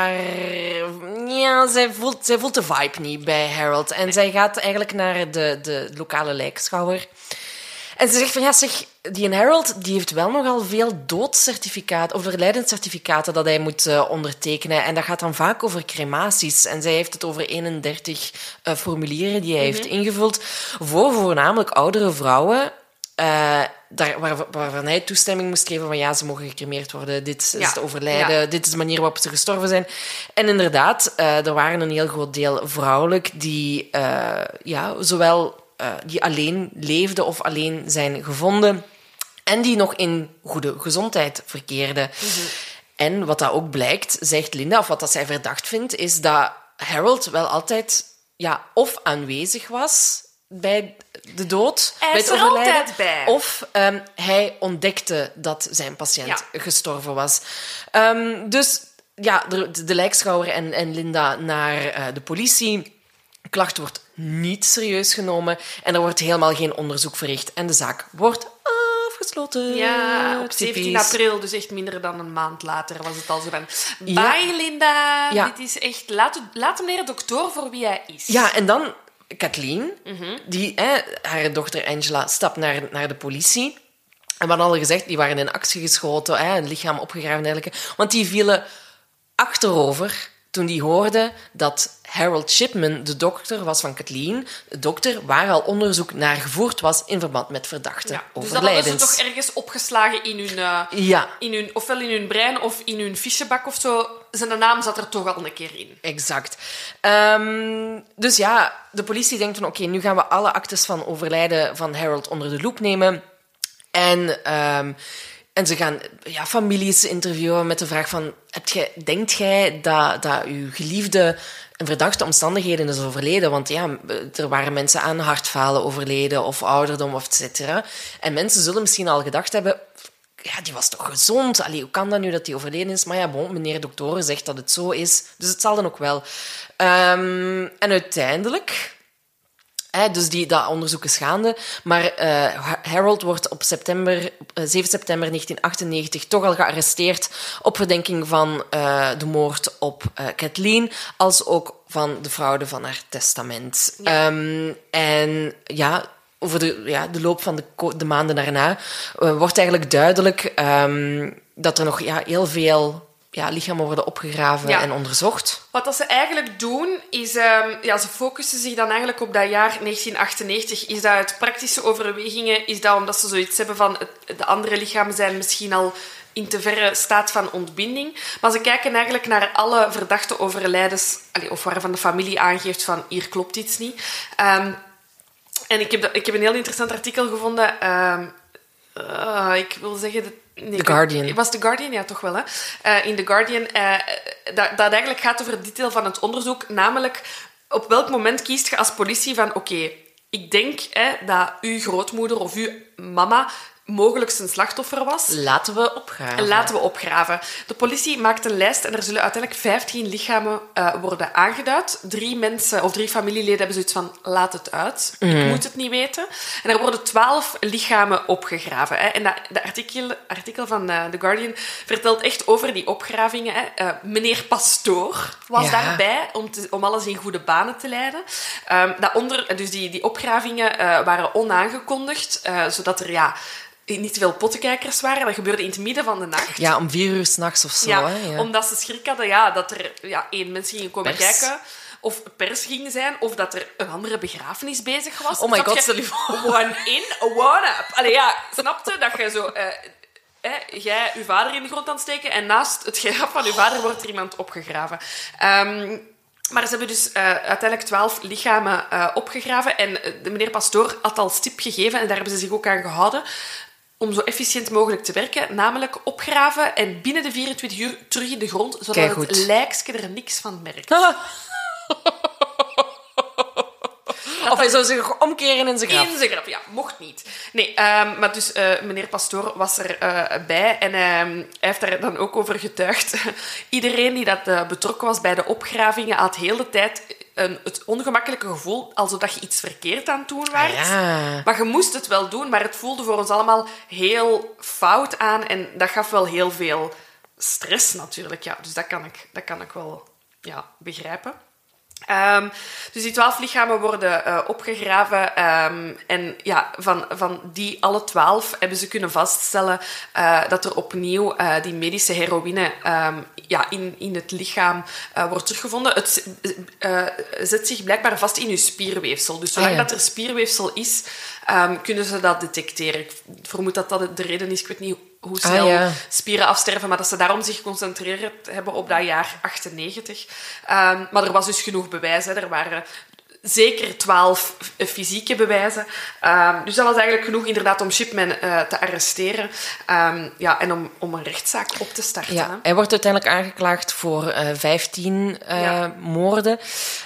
Ja, zij voelt de vibe niet bij Harold. En zij gaat eigenlijk naar de lokale lijkschouwer. En ze zegt van, ja zeg, die Harold die heeft wel nogal veel overlijdenscertificaten dat hij moet ondertekenen. En dat gaat dan vaak over crematies. En zij heeft het over 31 formulieren die hij heeft ingevuld voor voornamelijk oudere vrouwen. Waarvan hij toestemming moest geven van ja, ze mogen gecremeerd worden, dit is het overlijden, dit is de manier waarop ze gestorven zijn. En inderdaad, er waren een heel groot deel vrouwelijk die zowel die alleen leefden of alleen zijn gevonden en die nog in goede gezondheid verkeerden. En wat dat ook blijkt, zegt Linda, of wat dat zij verdacht vindt, is dat Harold wel altijd of aanwezig was bij de dood, bij het overlijden, altijd bij. Of hij ontdekte dat zijn patiënt gestorven was. Dus ja, de lijkschouwer en Linda naar de politie. Klacht wordt niet serieus genomen en er wordt helemaal geen onderzoek verricht. En de zaak wordt afgesloten. Ja, op 17 april, dus echt minder dan een maand later was het al zo van... Bye, Linda. Ja. Dit is echt... Laat hem leren dokter voor wie hij is. Ja, en dan Kathleen, haar dochter Angela, stapt naar de politie. En we hadden al gezegd, die waren in actie geschoten, een lichaam opgegraven en dergelijke. Want die vielen achterover toen die hoorden dat Harold Shipman de dokter was van Kathleen. De dokter waar al onderzoek naar gevoerd was in verband met verdachte overlijdens. Dus dat hadden ze toch ergens opgeslagen in hun, ofwel in hun brein of in hun fichebak of zo. Zijn naam zat er toch al een keer in. Exact. Dus ja, de politie denkt van oké, nu gaan we alle actes van overlijden van Harold onder de loep nemen. En ze gaan families interviewen met de vraag van... Denkt jij dat uw geliefde in verdachte omstandigheden is overleden? Want ja, er waren mensen aan hartfalen overleden of ouderdom of et cetera. En mensen zullen misschien al gedacht hebben... Ja, die was toch gezond? Allee, hoe kan dat nu dat die overleden is? Maar ja, meneer dokter zegt dat het zo is. Dus het zal dan ook wel. En uiteindelijk... Dus dat onderzoek is gaande. Maar Harold wordt op 7 september 1998 toch al gearresteerd op verdenking van de moord op Kathleen, als ook van de fraude van haar testament. Ja. Over de loop van de maanden daarna wordt eigenlijk duidelijk dat er nog heel veel... lichamen worden opgegraven en onderzocht. Wat dat ze eigenlijk doen, is... ze focussen zich dan eigenlijk op dat jaar 1998. Is dat uit praktische overwegingen? Is dat omdat ze zoiets hebben van... De andere lichamen zijn misschien al in te verre staat van ontbinding. Maar ze kijken eigenlijk naar alle verdachte overlijdens... of waarvan de familie aangeeft van... Hier klopt iets niet. En ik heb een heel interessant artikel gevonden... ik wil zeggen... The Guardian. Was The Guardian? Ja, toch wel. Hè? In The Guardian, dat eigenlijk gaat over het detail van het onderzoek. Namelijk, op welk moment kiest je als politie van... Oké, ik denk dat uw grootmoeder of uw mama mogelijk zijn slachtoffer was. Laten we opgraven. De politie maakt een lijst en er zullen uiteindelijk 15 lichamen worden aangeduid. 3 mensen of 3 familieleden hebben zoiets van, laat het uit. Ik moet het niet weten. En er worden 12 lichamen opgegraven. Hè. En dat artikel van The Guardian vertelt echt over die opgravingen. Hè. Meneer Pastoor was daarbij om alles in goede banen te leiden. Dus die opgravingen waren onaangekondigd, zodat er... niet te veel pottenkijkers waren. Dat gebeurde in het midden van de nacht. Ja, om 4 uur 's nachts of zo. Ja, hè? Omdat ze schrik hadden dat er 1 mensen gingen komen kijken. Of pers ging zijn. Of dat er een andere begrafenis bezig was. Oh my god, stel je voor. One in, one up. Allee, snapte dat je zo... jij je vader in de grond aan het steken en naast het graf van je vader wordt er iemand opgegraven. Maar ze hebben dus uiteindelijk 12 lichamen opgegraven. En de meneer Pastoor had al stip gegeven, en daar hebben ze zich ook aan gehouden, om zo efficiënt mogelijk te werken. Namelijk opgraven en binnen de 24 uur terug in de grond, zodat het lijkske er niks van merkt. Of hij zou zich omkeren in zijn graf. In zijn graf, ja. Mocht niet. Nee, maar dus meneer Pastoor was er bij en hij heeft daar dan ook over getuigd. Iedereen die dat betrokken was bij de opgravingen had heel de tijd het ongemakkelijke gevoel alsof je iets verkeerd aan het doen was. Ja. Maar je moest het wel doen, maar het voelde voor ons allemaal heel fout aan en dat gaf wel heel veel stress natuurlijk. Ja, dus dat kan ik wel begrijpen. Dus die 12 lichamen worden opgegraven en ja, van die alle 12 hebben ze kunnen vaststellen dat er opnieuw die medische heroïne in het lichaam wordt teruggevonden. Het zet zich blijkbaar vast in je spierweefsel. Dus zolang dat er spierweefsel is, kunnen ze dat detecteren. Ik vermoed dat dat de reden is. Ik weet niet hoe snel spieren afsterven, maar dat ze daarom zich geconcentreerd hebben op dat jaar 98. Maar er was dus genoeg bewijs. Hè. Er waren zeker 12 fysieke bewijzen. Dus dat was eigenlijk genoeg inderdaad om Shipman te arresteren en om een rechtszaak op te starten. Ja, hè. hij wordt uiteindelijk aangeklaagd voor 15 moorden.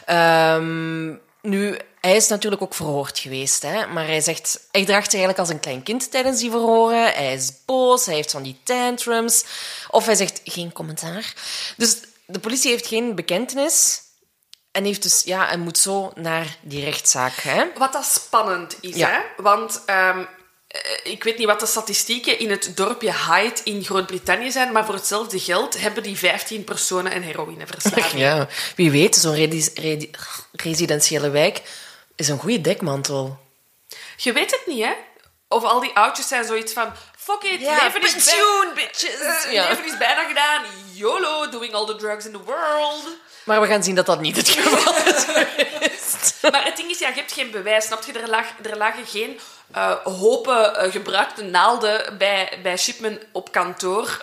Nu, hij is natuurlijk ook verhoord geweest, hè? Maar hij zegt, hij gedraagt zich eigenlijk als een klein kind tijdens die verhoren. Hij is boos, hij heeft van die tantrums. Of hij zegt geen commentaar. Dus de politie heeft geen bekentenis. En heeft dus, hij moet zo naar die rechtszaak. Hè? Wat dat spannend is, hè? Want ik weet niet wat de statistieken in het dorpje Hyde in Groot-Brittannië zijn, maar voor hetzelfde geld hebben die 15 personen een heroïneverslaving. Ja, wie weet, zo'n residentiële wijk is een goede dekmantel. Je weet het niet, hè? Of al die oudjes zijn zoiets van... Fuck it, leven is bijna gedaan. YOLO, doing all the drugs in the world. Maar we gaan zien dat dat niet het geval is geweest. Maar het ding is, je hebt geen bewijs, snap je? Er lagen geen hopen gebruikte naalden bij Shipman op kantoor.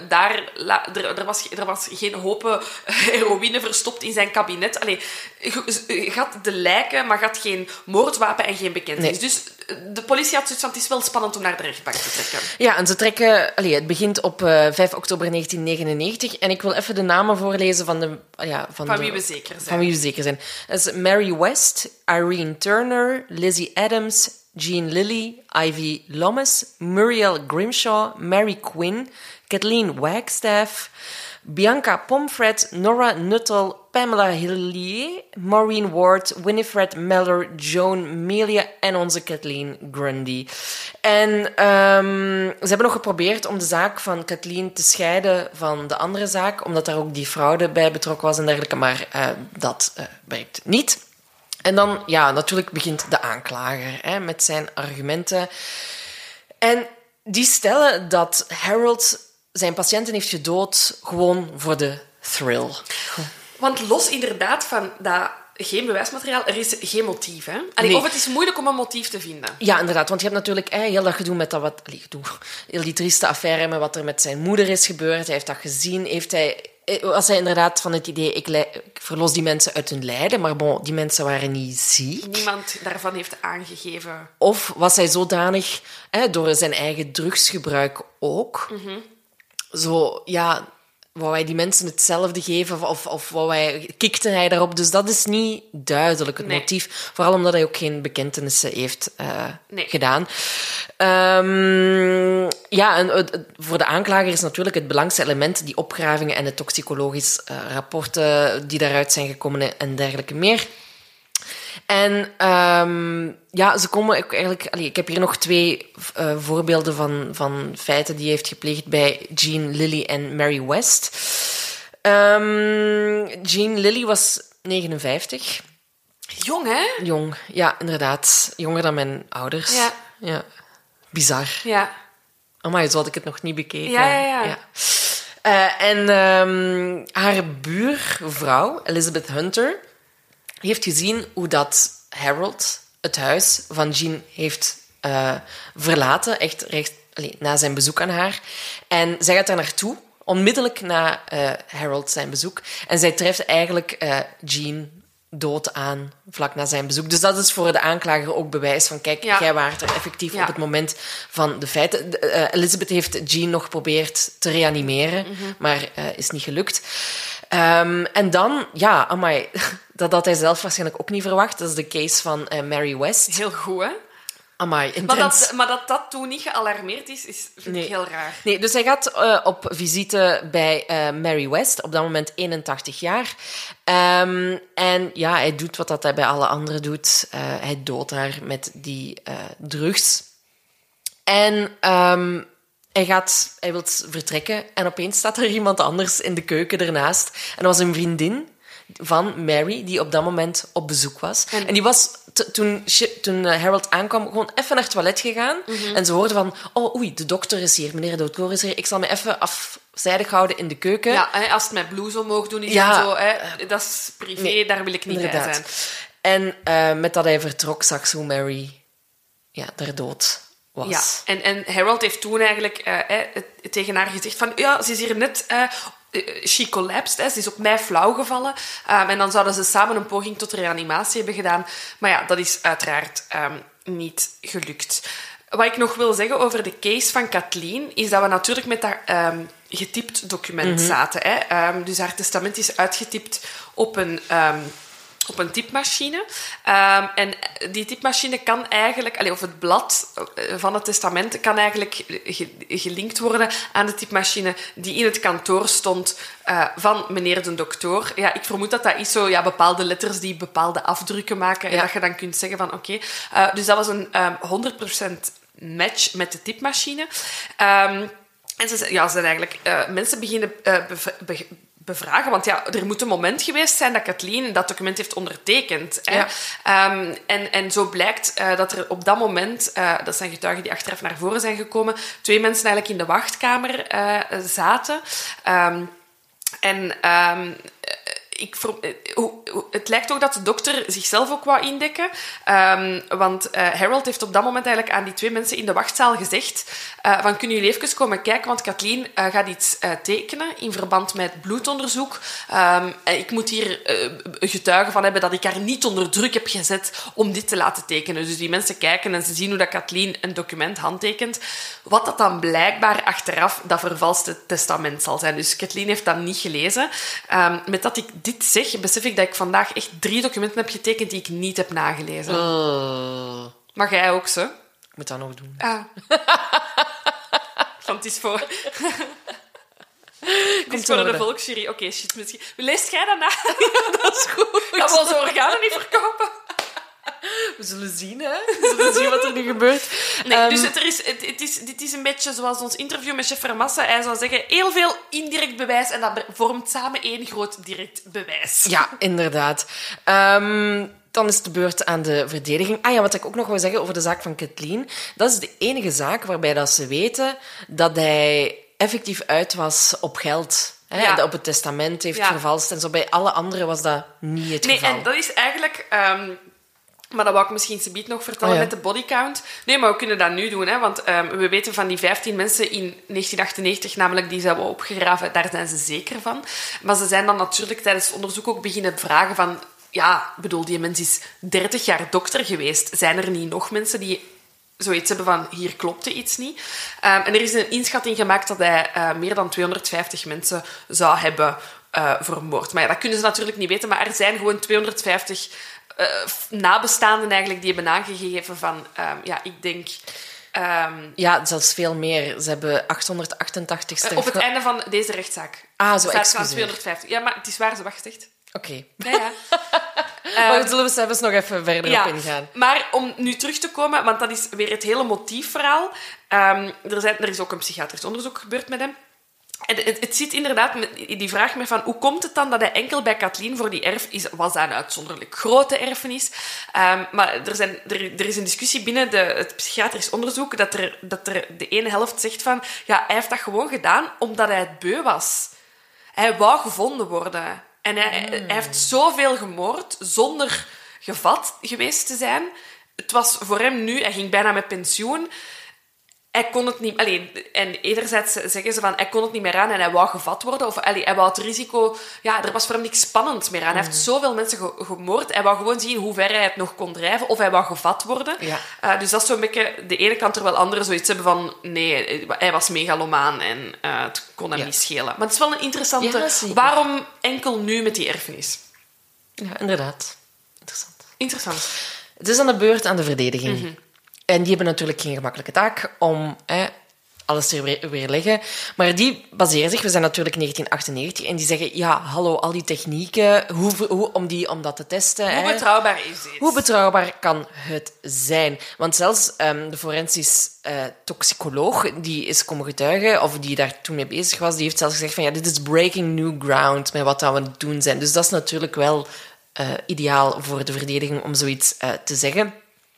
Er was geen hopen heroïne verstopt in zijn kabinet. Allee, je had de lijken, maar je had geen moordwapen en geen bekentenis. Nee. Dus de politie had zoiets van, het is wel spannend om naar de rechtbank te trekken. Ja, en ze trekken... het begint op 5 oktober 1999. En ik wil even de namen voorlezen van wie we zeker zijn. Van wie we zeker zijn. Dat is Mary West, Irene Turner, Lizzie Adams, Jean Lilly, Ivy Loomis, Muriel Grimshaw, Mary Quinn, Kathleen Wagstaff, Bianca Pomfret, Nora Nuttall, Pamela Hillier, Maureen Ward, Winifred Meller, Joan Melia en onze Kathleen Grundy. En ze hebben nog geprobeerd om de zaak van Kathleen te scheiden van de andere zaak, omdat daar ook die fraude bij betrokken was en dergelijke, maar dat werkt niet. En dan, natuurlijk begint de aanklager met zijn argumenten. En die stellen dat Harold zijn patiënten heeft gedood gewoon voor de thrill. Want los inderdaad van dat geen bewijsmateriaal, er is geen motief. Hè? Nee. Of het is moeilijk om een motief te vinden. Ja, inderdaad. Want je hebt natuurlijk heel dat gedoe met dat heel die trieste affaire met wat er met zijn moeder is gebeurd. Hij heeft dat gezien. Was hij inderdaad van het idee, ik verlos die mensen uit hun lijden, maar bon, die mensen waren niet ziek. Niemand daarvan heeft aangegeven. Of was hij zodanig, door zijn eigen drugsgebruik ook, wou hij die mensen hetzelfde geven of kikte hij daarop. Dus dat is niet duidelijk, het motief. Vooral omdat hij ook geen bekentenissen heeft gedaan. Voor de aanklager is natuurlijk het belangrijkste element die opgravingen en de toxicologische rapporten die daaruit zijn gekomen en dergelijke meer. En ze komen ook eigenlijk... ik heb hier nog 2 voorbeelden van feiten die hij heeft gepleegd bij Jean Lilly en Mary West. Jean Lilly was 59. Jong, hè? Jong, ja, inderdaad. Jonger dan mijn ouders. Ja. Bizar. Ja. Amai, zo had ik het nog niet bekeken. Ja. En haar buurvrouw, Elizabeth Hunter, heeft gezien hoe dat Harold het huis van Jean heeft verlaten, echt recht na zijn bezoek aan haar. En zij gaat daar naartoe, onmiddellijk na Harold zijn bezoek. En zij treft eigenlijk Jean dood aan, vlak na zijn bezoek. Dus dat is voor de aanklager ook bewijs van, kijk, jij waart er effectief op het moment van de feiten. Elizabeth heeft Jean nog geprobeerd te reanimeren, maar is niet gelukt. En dan, Dat had hij zelf waarschijnlijk ook niet verwacht. Dat is de case van Mary West. Heel goed, hè? Amai, intens. Maar dat toen niet gealarmeerd vind ik heel raar. Nee, dus hij gaat op visite bij Mary West, op dat moment 81 jaar. En ja, hij doet wat hij bij alle anderen doet. Hij doodt haar met die drugs. En hij wil vertrekken en opeens staat er iemand anders in de keuken ernaast. En dat was een vriendin van Mary, die op dat moment op bezoek was. En die was, toen Harold aankwam, gewoon even naar het toilet gegaan. En ze hoorden van, oh oei, de dokter is hier, meneer de dokter is hier. Ik zal me even afzijdig houden in de keuken. Ja, en als het met blouse omhoog doen is en zo, dat is privé, nee, daar wil ik niet bij zijn. En met dat hij vertrok, zag ze hoe Mary daar dood was. Ja, en Harold heeft toen eigenlijk tegen haar gezegd van, ja, ze is hier net... she collapsed, ze is op mij flauw gevallen. En dan zouden ze samen een poging tot reanimatie hebben gedaan. Maar ja, dat is uiteraard niet gelukt. Wat ik nog wil zeggen over de case van Kathleen, is dat we natuurlijk met dat getypt document zaten. Hè. Dus haar testament is uitgetypt op een typemachine. En die typemachine kan eigenlijk... Of het blad van het testament kan eigenlijk gelinkt worden aan de typemachine die in het kantoor stond van meneer de dokter. Ja, ik vermoed dat is zo bepaalde letters die bepaalde afdrukken maken en dat je dan kunt zeggen van oké. Dus dat was een 100% match met de typemachine. En ze zijn eigenlijk... mensen beginnen bevragen, want er moet een moment geweest zijn dat Kathleen dat document heeft ondertekend. Hè? Ja. En zo blijkt dat er op dat moment, dat zijn getuigen die achteraf naar voren zijn gekomen, 2 mensen eigenlijk in de wachtkamer zaten. Het lijkt ook dat de dokter zichzelf ook wou indekken. Want Harold heeft op dat moment eigenlijk aan die 2 mensen in de wachtzaal gezegd van kunnen jullie even komen kijken, want Kathleen gaat iets tekenen in verband met bloedonderzoek. Ik moet hier getuigen van hebben dat ik haar niet onder druk heb gezet om dit te laten tekenen. Dus die mensen kijken en ze zien hoe dat Kathleen een document handtekent. Wat dat dan blijkbaar achteraf dat vervalste testament zal zijn. Dus Kathleen heeft dat niet gelezen. Met dat ik dit zeg, besef ik dat ik vandaag echt 3 documenten heb getekend die ik niet heb nagelezen. Maar jij ook, zo? Ik moet dat nog doen. Want het is voor... Het is voor de volksjury. Oké, shit, misschien... Leest jij dat na? Dat is goed. Dat we onze organen niet verkopen. We zullen zien, hè. We zullen zien wat er nu gebeurt. Nee, dus dit is een beetje zoals ons interview met chef Vermassa. Hij zou zeggen, heel veel indirect bewijs en dat vormt samen 1 groot direct bewijs. Ja, inderdaad. Dan is het de beurt aan de verdediging. Wat ik ook nog wil zeggen over de zaak van Kathleen. Dat is de enige zaak waarbij dat ze weten dat hij effectief uit was op geld. Hè, dat op het testament heeft vervalst en zo. Bij alle anderen was dat niet het geval. Nee, en dat is eigenlijk... Maar dat wou ik misschien subiet nog vertellen met de bodycount. Nee, maar we kunnen dat nu doen. Hè, want we weten van die 15 mensen in 1998, namelijk die ze hebben opgegraven, daar zijn ze zeker van. Maar ze zijn dan natuurlijk tijdens het onderzoek ook beginnen vragen van... Ja, bedoel, die mens is 30 jaar dokter geweest. Zijn er niet nog mensen die zoiets hebben van... Hier klopte iets niet. En er is een inschatting gemaakt dat hij meer dan 250 mensen zou hebben vermoord. Maar dat kunnen ze natuurlijk niet weten. Maar er zijn gewoon 250... nabestaanden eigenlijk die hebben aangegeven van... ik denk... zelfs veel meer. Ze hebben 888 sterven. Op het einde van deze rechtszaak. Zo, excuseer. 250. Ja, maar het is waar ze wat gezegd. Oké. Ja. Maar zullen we zelfs nog even verder op ingaan. Maar om nu terug te komen, want dat is weer het hele motiefverhaal. Er is ook een psychiatrisch onderzoek gebeurd met hem. En het zit inderdaad met die vraag meer van hoe komt het dan dat hij enkel bij Kathleen voor die was dat een uitzonderlijk grote erfenis. Maar er is een discussie binnen het psychiatrisch onderzoek dat er de ene helft zegt van hij heeft dat gewoon gedaan omdat hij het beu was. Hij wou gevonden worden. En hij heeft zoveel gemoord zonder gevat geweest te zijn. Het was voor hem nu, hij ging bijna met pensioen. Hij kon het niet... en enerzijds zeggen ze van... Hij kon het niet meer aan en hij wou gevat worden. Of hij wou het risico... Ja, er was voor hem niks spannends meer aan. Hij heeft zoveel mensen gemoord. Hij wou gewoon zien hoe ver hij het nog kon drijven. Of hij wou gevat worden. Ja. Dus dat is zo'n beetje... De ene kant terwijl anderen zoiets hebben van... Nee, hij was megalomaan en het kon hem niet schelen. Maar het is wel een interessante... Waarom enkel nu met die erfenis? Ja, inderdaad. Interessant. Het is aan de beurt aan de verdediging. En die hebben natuurlijk geen gemakkelijke taak om alles te weerleggen. Maar die baseren zich, we zijn natuurlijk 1998, en die zeggen, ja, hallo, al die technieken, om dat te testen. Hoe betrouwbaar is dit? Hoe betrouwbaar kan het zijn? Want zelfs de forensisch toxicoloog die is komen getuigen, of die daar toen mee bezig was, die heeft zelfs gezegd van, ja, dit is breaking new ground met wat we aan het doen zijn. Dus dat is natuurlijk wel ideaal voor de verdediging om zoiets te zeggen.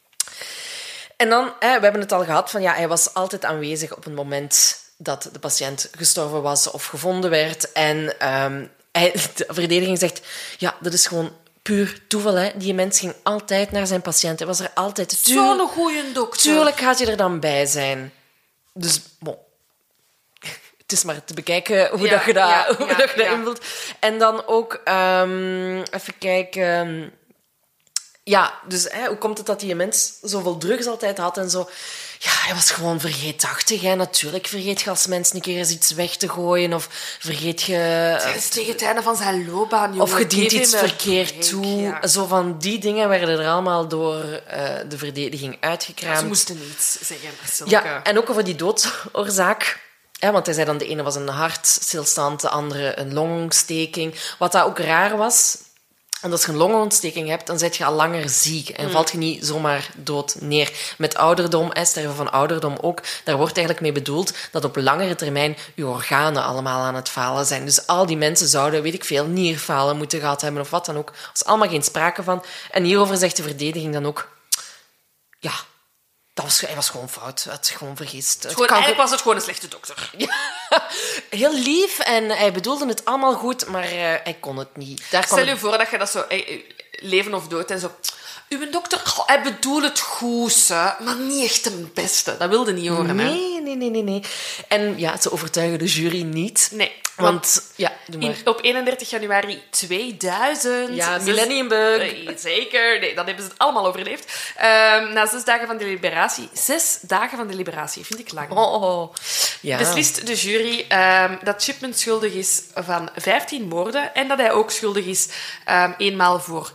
En dan, we hebben het al gehad, van ja, hij was altijd aanwezig op het moment dat de patiënt gestorven was of gevonden werd. En de verdediging zegt, ja, dat is gewoon puur toeval. Hè. Die mens ging altijd naar zijn patiënt. Hij was er altijd. Zo'n goeie dokter. Tuurlijk gaat je er dan bij zijn. Dus, bon. Het is maar te bekijken hoe dat je dat invult. En dan ook, even kijken... Ja, dus hoe komt het dat die mens zoveel drugs altijd had en zo? Ja, hij was gewoon vergeetachtig. Hè. Natuurlijk vergeet je als mens een keer eens iets weg te gooien. Of vergeet je... Het is tegen het einde van zijn loopbaan, jongen. Of je dient iets verkeerd toe. Ja. Zo van die dingen werden er allemaal door de verdediging uitgekraamd. Ze moesten niets zeggen. Ja, en ook over die doodsoorzaak. Want hij zei dan, de ene was een hartstilstand, de andere een longontsteking. Wat dat ook raar was... Want als je een longontsteking hebt, dan zit je al langer ziek en valt je niet zomaar dood neer. Met ouderdom, sterven van ouderdom ook, daar wordt eigenlijk mee bedoeld dat op langere termijn je organen allemaal aan het falen zijn. Dus al die mensen zouden, weet ik veel, nierfalen moeten gehad hebben of wat dan ook. Er was allemaal geen sprake van. En hierover zegt de verdediging dan ook... Ja, hij was gewoon fout. Het is gewoon vergist. Eigenlijk was het gewoon een slechte dokter. Ja, heel lief en hij bedoelde het allemaal goed, maar hij kon het niet. Stel je voor dat je dat zo... leven of dood en zo... Uw dokter, hij bedoelt het goed, maar niet echt de beste. Dat wilde niet horen, hè? Nee. En ja, ze overtuigen de jury niet. Nee. Want ja, doe maar. Op 31 januari 2000... Ja, Millennium Bug. Zeker. Nee, dat hebben ze het allemaal overleefd. Na 6 dagen van deliberatie... 6 dagen van deliberatie, vind ik lang. Ja. Beslist de jury dat Chipman schuldig is van 15 moorden en dat hij ook schuldig is eenmaal voor...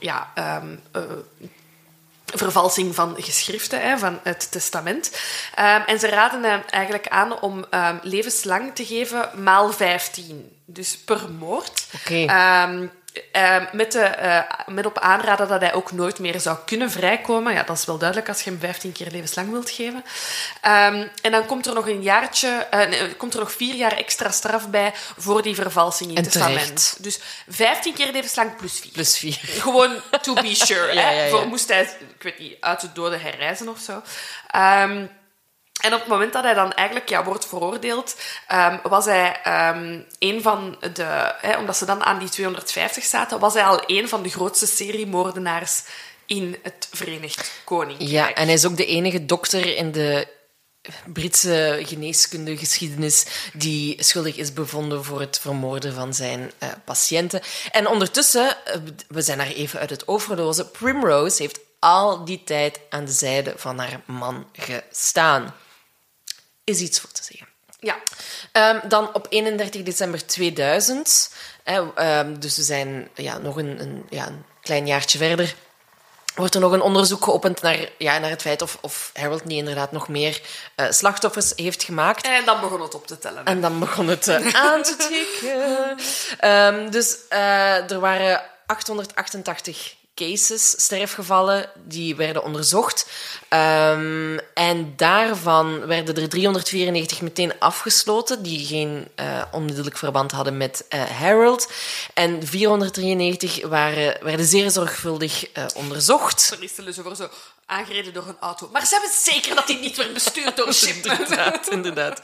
vervalsing van geschriften, van het testament. En ze raden hem eigenlijk aan om levenslang te geven maal 15. Dus per moord. Okay. Met op aanraden dat hij ook nooit meer zou kunnen vrijkomen. Ja, dat is wel duidelijk als je hem 15 keer levenslang wilt geven. En dan komt er nog komt er nog 4 jaar extra straf bij voor die vervalsing in het testament. Terecht. Dus 15 keer levenslang plus 4. Plus 4. Gewoon to be sure. Ja. Voor moest hij, ik weet niet, uit de doden herreizen of zo. En op het moment dat hij dan eigenlijk wordt veroordeeld, was hij een van de... omdat ze dan aan die 250 zaten, was hij al een van de grootste seriemoordenaars in het Verenigd Koninkrijk. Ja, en hij is ook de enige dokter in de Britse geneeskundegeschiedenis die schuldig is bevonden voor het vermoorden van zijn patiënten. En ondertussen, we zijn daar even uit het oog verlozen, Primrose heeft al die tijd aan de zijde van haar man gestaan. Is iets voor te zeggen. Ja. Dan op 31 december 2000, dus we zijn nog een klein jaartje verder, wordt er nog een onderzoek geopend naar het feit of Harold niet inderdaad nog meer slachtoffers heeft gemaakt. En dan begon het op te tellen. En dan begon het aan te tikken. Dus er waren 888 cases, sterfgevallen, die werden onderzocht. En daarvan werden er 394 meteen afgesloten, die geen onmiddellijk verband hadden met Harold. En 493 werden zeer zorgvuldig onderzocht. Er stellen ze voor zo aangereden door een auto. Maar ze hebben zeker dat hij niet werd bestuurd door Chipman. Inderdaad.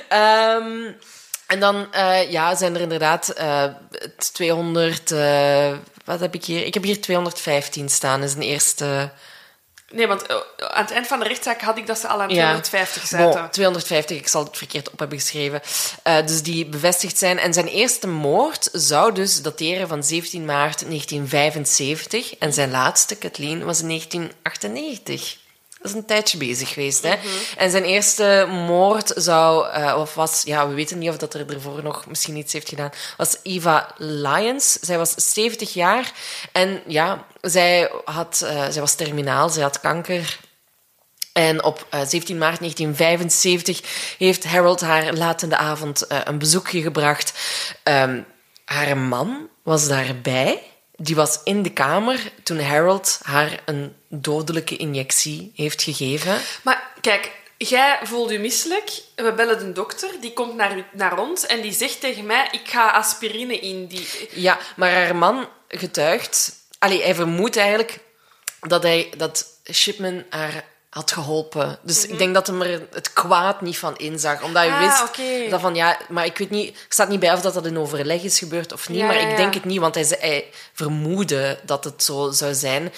En dan zijn er inderdaad 200... wat heb ik hier? Ik heb hier 215 staan. Dat is een eerste... Nee, want aan het eind van de rechtszaak had ik dat ze al aan 250 zaten. Bon, 250, ik zal het verkeerd op hebben geschreven. Dus die bevestigd zijn. En zijn eerste moord zou dus dateren van 17 maart 1975. En zijn laatste, Kathleen, was in 1998. Dat is een tijdje bezig geweest. Hè? En zijn eerste moord zou... of was... Ja, we weten niet of dat er ervoor nog misschien iets heeft gedaan. Was Eva Lyons. Zij was 70 jaar. En ja, zij was terminaal. Zij had kanker. En op 17 maart 1975 heeft Harold haar laat in de avond een bezoekje gebracht. Haar man was daarbij. Die was in de kamer toen Harold haar een dodelijke injectie heeft gegeven. Maar kijk, jij voelt je misselijk. We bellen de dokter, die komt naar ons en die zegt tegen mij, ik ga aspirine in. Ja, maar haar man getuigt... hij vermoedt eigenlijk dat Shipman haar had geholpen. Dus ik denk dat hem er het kwaad niet van inzag. Omdat hij wist dat van... Ja, maar ik weet niet... Ik staat niet bij of dat in overleg is gebeurd of niet. Maar ik denk het niet, want hij vermoedde dat het zo zou zijn.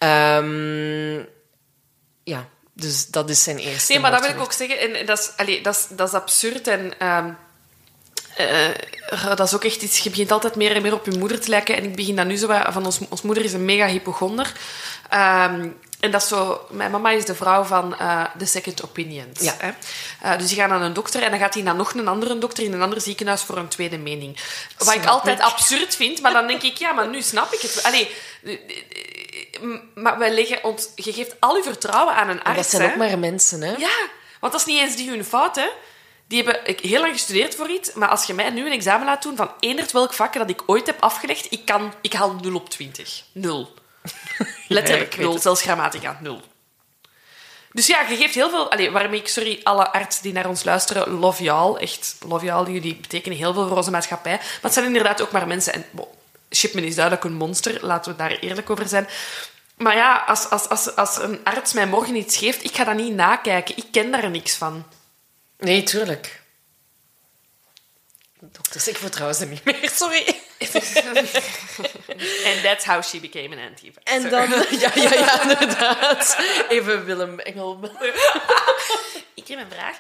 Ja, dus dat is zijn eerste... Nee, maar dat wil ik ook zeggen. En dat is absurd. En dat is ook echt iets... Je begint altijd meer en meer op je moeder te lijken. En ik begin dat nu zo... Van ons moeder is een mega hypochonder. En dat is zo... Mijn mama is de vrouw van de second opinions. Ja. Hè? Dus die gaan naar een dokter en dan gaat hij naar nog een andere dokter in een ander ziekenhuis voor een tweede mening. Wat ik altijd absurd vind, maar dan denk ik... Ja, maar nu snap ik het. Maar wij leggen je geeft al je vertrouwen aan een arts. Dat zijn ook maar mensen, hè? Ja, want dat is niet eens die hun fout, hè. Die hebben heel lang gestudeerd voor iets, maar als je mij nu een examen laat doen van eenderd welk vak dat ik ooit heb afgelegd, ik haal 0 op 20. 0. Letterlijk 0, zelfs grammatica 0. Dus ja, je geeft heel veel... waarmee ik, sorry, alle artsen die naar ons luisteren, love y'all. Echt, love y'all. Jullie betekenen heel veel voor onze maatschappij. Maar het zijn inderdaad ook maar mensen. En Shipman is duidelijk een monster, laten we daar eerlijk over zijn. Maar ja, als een arts mij morgen iets geeft, ik ga dat niet nakijken. Ik ken daar niks van. Nee, tuurlijk. Dokters, ik vertrouw ze niet meer, sorry. And that's how she became an Antifa. En dan... Ja, inderdaad. Even Willem Engel. Ik heb een vraag.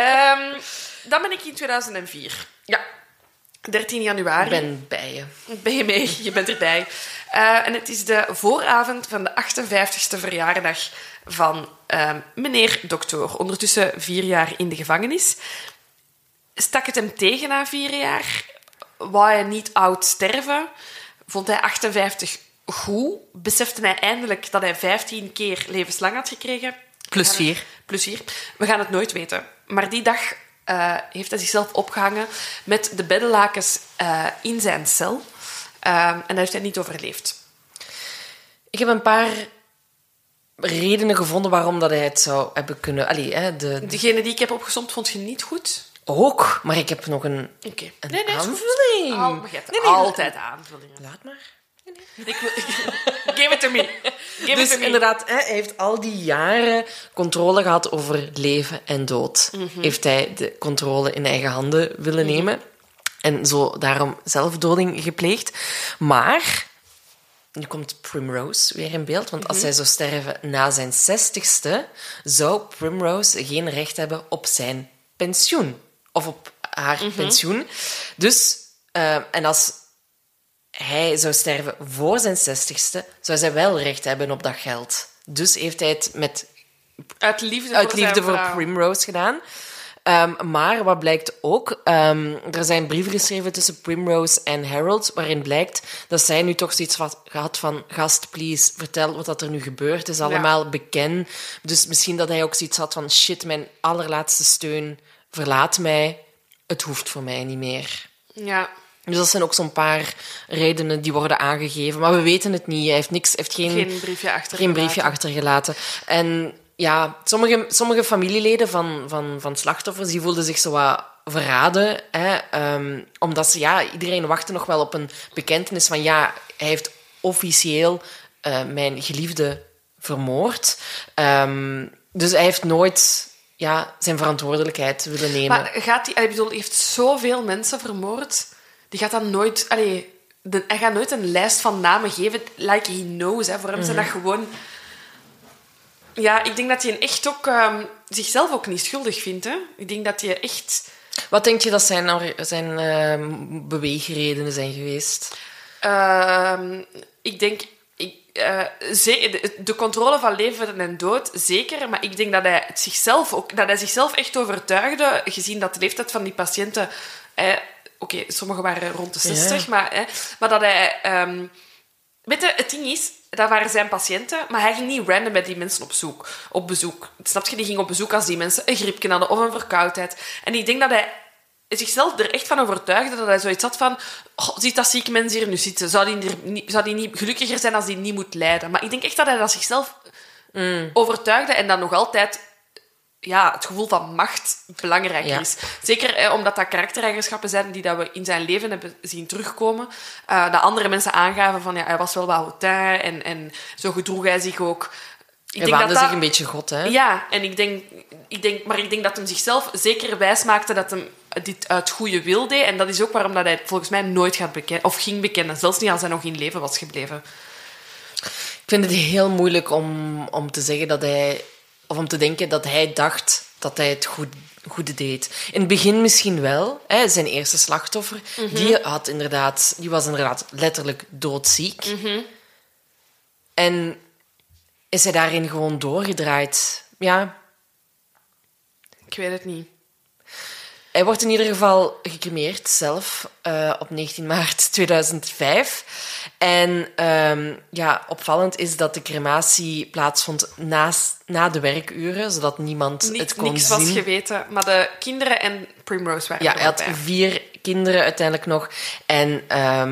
Dan ben ik in 2004. Ja. 13 januari. Ik ben bij je. Ben je mee? Je bent erbij. En het is de vooravond van de 58e verjaardag van meneer dokter. Ondertussen 4 jaar in de gevangenis. Stak het hem tegen na 4 jaar? Wou hij niet oud sterven? Vond hij 58 goed? Besefte hij eindelijk dat hij 15 keer levenslang had gekregen? Plus 4. Plus 4. We gaan het nooit weten. Maar die dag heeft hij zichzelf opgehangen met de beddenlakens in zijn cel. En dat heeft hij niet overleefd. Ik heb een paar redenen gevonden waarom dat hij het zou hebben kunnen... Degene die ik heb opgesomd vond je niet goed? Ook, maar ik heb nog een aanvulling. Maar je hebt altijd aanvullingen. Laat maar. Give it to me. Dus inderdaad, hij heeft al die jaren controle gehad over leven en dood. Heeft hij de controle in eigen handen willen nemen. En zo daarom zelfdoding gepleegd. Maar... Nu komt Primrose weer in beeld, want als hij zou sterven na zijn 60ste, zou Primrose geen recht hebben op zijn pensioen. Of op haar pensioen. Dus, en als hij zou sterven voor zijn 60ste, zou zij wel recht hebben op dat geld. Dus heeft hij het uit liefde voor Primrose gedaan. Maar wat blijkt ook... er zijn brieven geschreven tussen Primrose en Harold, waarin blijkt dat zij nu toch zoiets had van... Gast, please, vertel wat er nu gebeurd is. Allemaal beken. Dus misschien dat hij ook zoiets had van... Shit, mijn allerlaatste steun verlaat mij. Het hoeft voor mij niet meer. Ja. Dus dat zijn ook zo'n paar redenen die worden aangegeven. Maar we weten het niet. Hij heeft geen briefje achtergelaten. En... Ja, sommige familieleden van slachtoffers die voelden zich zo wat verraden. Hè, omdat iedereen wachtte nog wel op een bekentenis van... Ja, hij heeft officieel mijn geliefde vermoord. Dus hij heeft nooit zijn verantwoordelijkheid willen nemen. Maar hij heeft zoveel mensen vermoord. Die gaat dan nooit... hij gaat nooit een lijst van namen geven. Like he knows. Hè. Voor hem zijn dat gewoon... Ja, ik denk dat hij echt ook zichzelf ook niet schuldig vindt. Hè? Ik denk dat hij echt... Wat denk je dat zijn beweegredenen zijn geweest? Ik de controle van leven en dood, zeker. Maar ik denk dat hij zichzelf echt overtuigde, gezien dat de leeftijd van die patiënten... Oké, sommigen waren rond de 60, maar dat hij... weet je, het ding is, dat waren zijn patiënten, maar hij ging niet random bij die mensen op bezoek. Snap je? Die ging op bezoek als die mensen een griepje hadden of een verkoudheid. En ik denk dat hij zichzelf er echt van overtuigde dat hij zoiets had van... ziet dat zieke mensen hier nu zitten? Zou die niet gelukkiger zijn als die niet moet lijden? Maar ik denk echt dat hij dat zichzelf overtuigde en dan nog altijd... Ja, het gevoel van macht belangrijker is. Zeker omdat dat karaktereigenschappen zijn die dat we in zijn leven hebben zien terugkomen. Dat andere mensen aangaven van... hij was wel wat hautain en zo gedroeg hij zich ook. Hij waande zich een beetje God, hè? Ja, en ik denk dat hem zichzelf zeker wijsmaakte dat hem dit uit goede wil deed. En dat is ook waarom dat hij volgens mij nooit ging bekennen. Zelfs niet als hij nog in leven was gebleven. Ik vind het heel moeilijk om te zeggen dat hij... Of om te denken dat hij dacht dat hij het goede deed. In het begin misschien wel. Hè, zijn eerste slachtoffer. Die was inderdaad letterlijk doodziek. En is hij daarin gewoon doorgedraaid? Ja. Ik weet het niet. Hij wordt in ieder geval gecremeerd zelf op 19 maart 2005. En opvallend is dat de crematie plaatsvond na de werkuren, zodat niemand het kon zien. Niks was geweten, maar de kinderen en Primrose waren hij had 4 kinderen uiteindelijk nog. En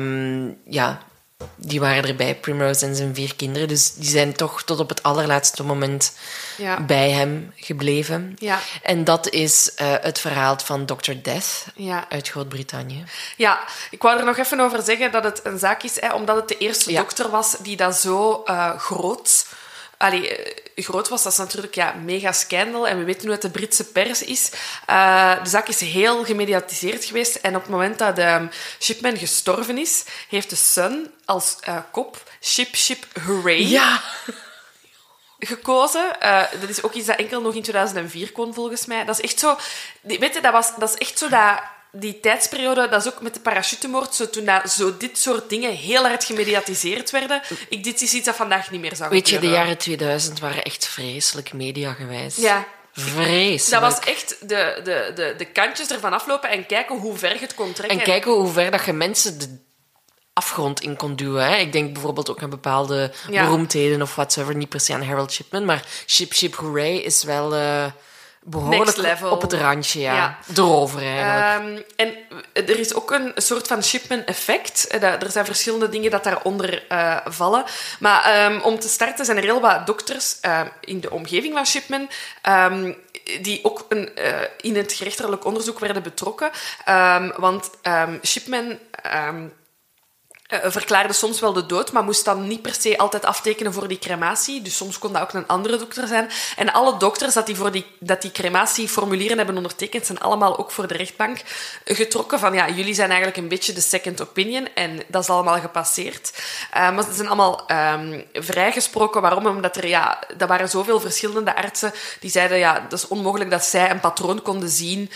die waren erbij, Primrose en zijn 4 kinderen. Dus die zijn toch tot op het allerlaatste moment bij hem gebleven. Ja. En dat is het verhaal van Dr. Death uit Groot-Brittannië. Ja, ik wou er nog even over zeggen dat het een zaak is, omdat het de eerste dokter was die dat zo groot... groot was, dat is natuurlijk mega scandal. En we weten hoe het de Britse pers is. De zaak is heel gemediatiseerd geweest. En op het moment dat Shipman gestorven is, heeft de Sun als kop Ship Hooray gekozen. Dat is ook iets dat enkel nog in 2004 kon, volgens mij. Dat is echt zo... Weet je, dat is echt zo dat... Die tijdsperiode, dat is ook met de parachutemoord, toen dit soort dingen heel hard gemediatiseerd werden. Dit is iets dat vandaag niet meer zou gebeuren. Weet je, de jaren 2000 waren echt vreselijk mediagewijs. Ja. Vreselijk. Dat was echt de kantjes ervan aflopen en kijken hoe ver je het kon trekken. En kijken hoe ver dat je mensen de afgrond in kon duwen. Hè. Ik denk bijvoorbeeld ook aan bepaalde beroemdheden of whatsoever. Niet per se aan Harold Shipman, maar Ship Hooray is wel... behoorlijk op het randje, erover eigenlijk. En er is ook een soort van Shipman-effect. Er zijn verschillende dingen dat daaronder vallen. Maar om te starten zijn er heel wat dokters in de omgeving van Shipman die ook in het gerechtelijk onderzoek werden betrokken. Want Shipman... verklaarde soms wel de dood, maar moest dan niet per se altijd aftekenen voor die crematie. Dus soms kon dat ook een andere dokter zijn. En alle dokters dat die crematieformulieren hebben ondertekend, zijn allemaal ook voor de rechtbank getrokken van jullie zijn eigenlijk een beetje de second opinion. En dat is allemaal gepasseerd. Maar ze zijn allemaal vrijgesproken. Waarom? Omdat er waren zoveel verschillende artsen die zeiden, dat is onmogelijk dat zij een patroon konden zien...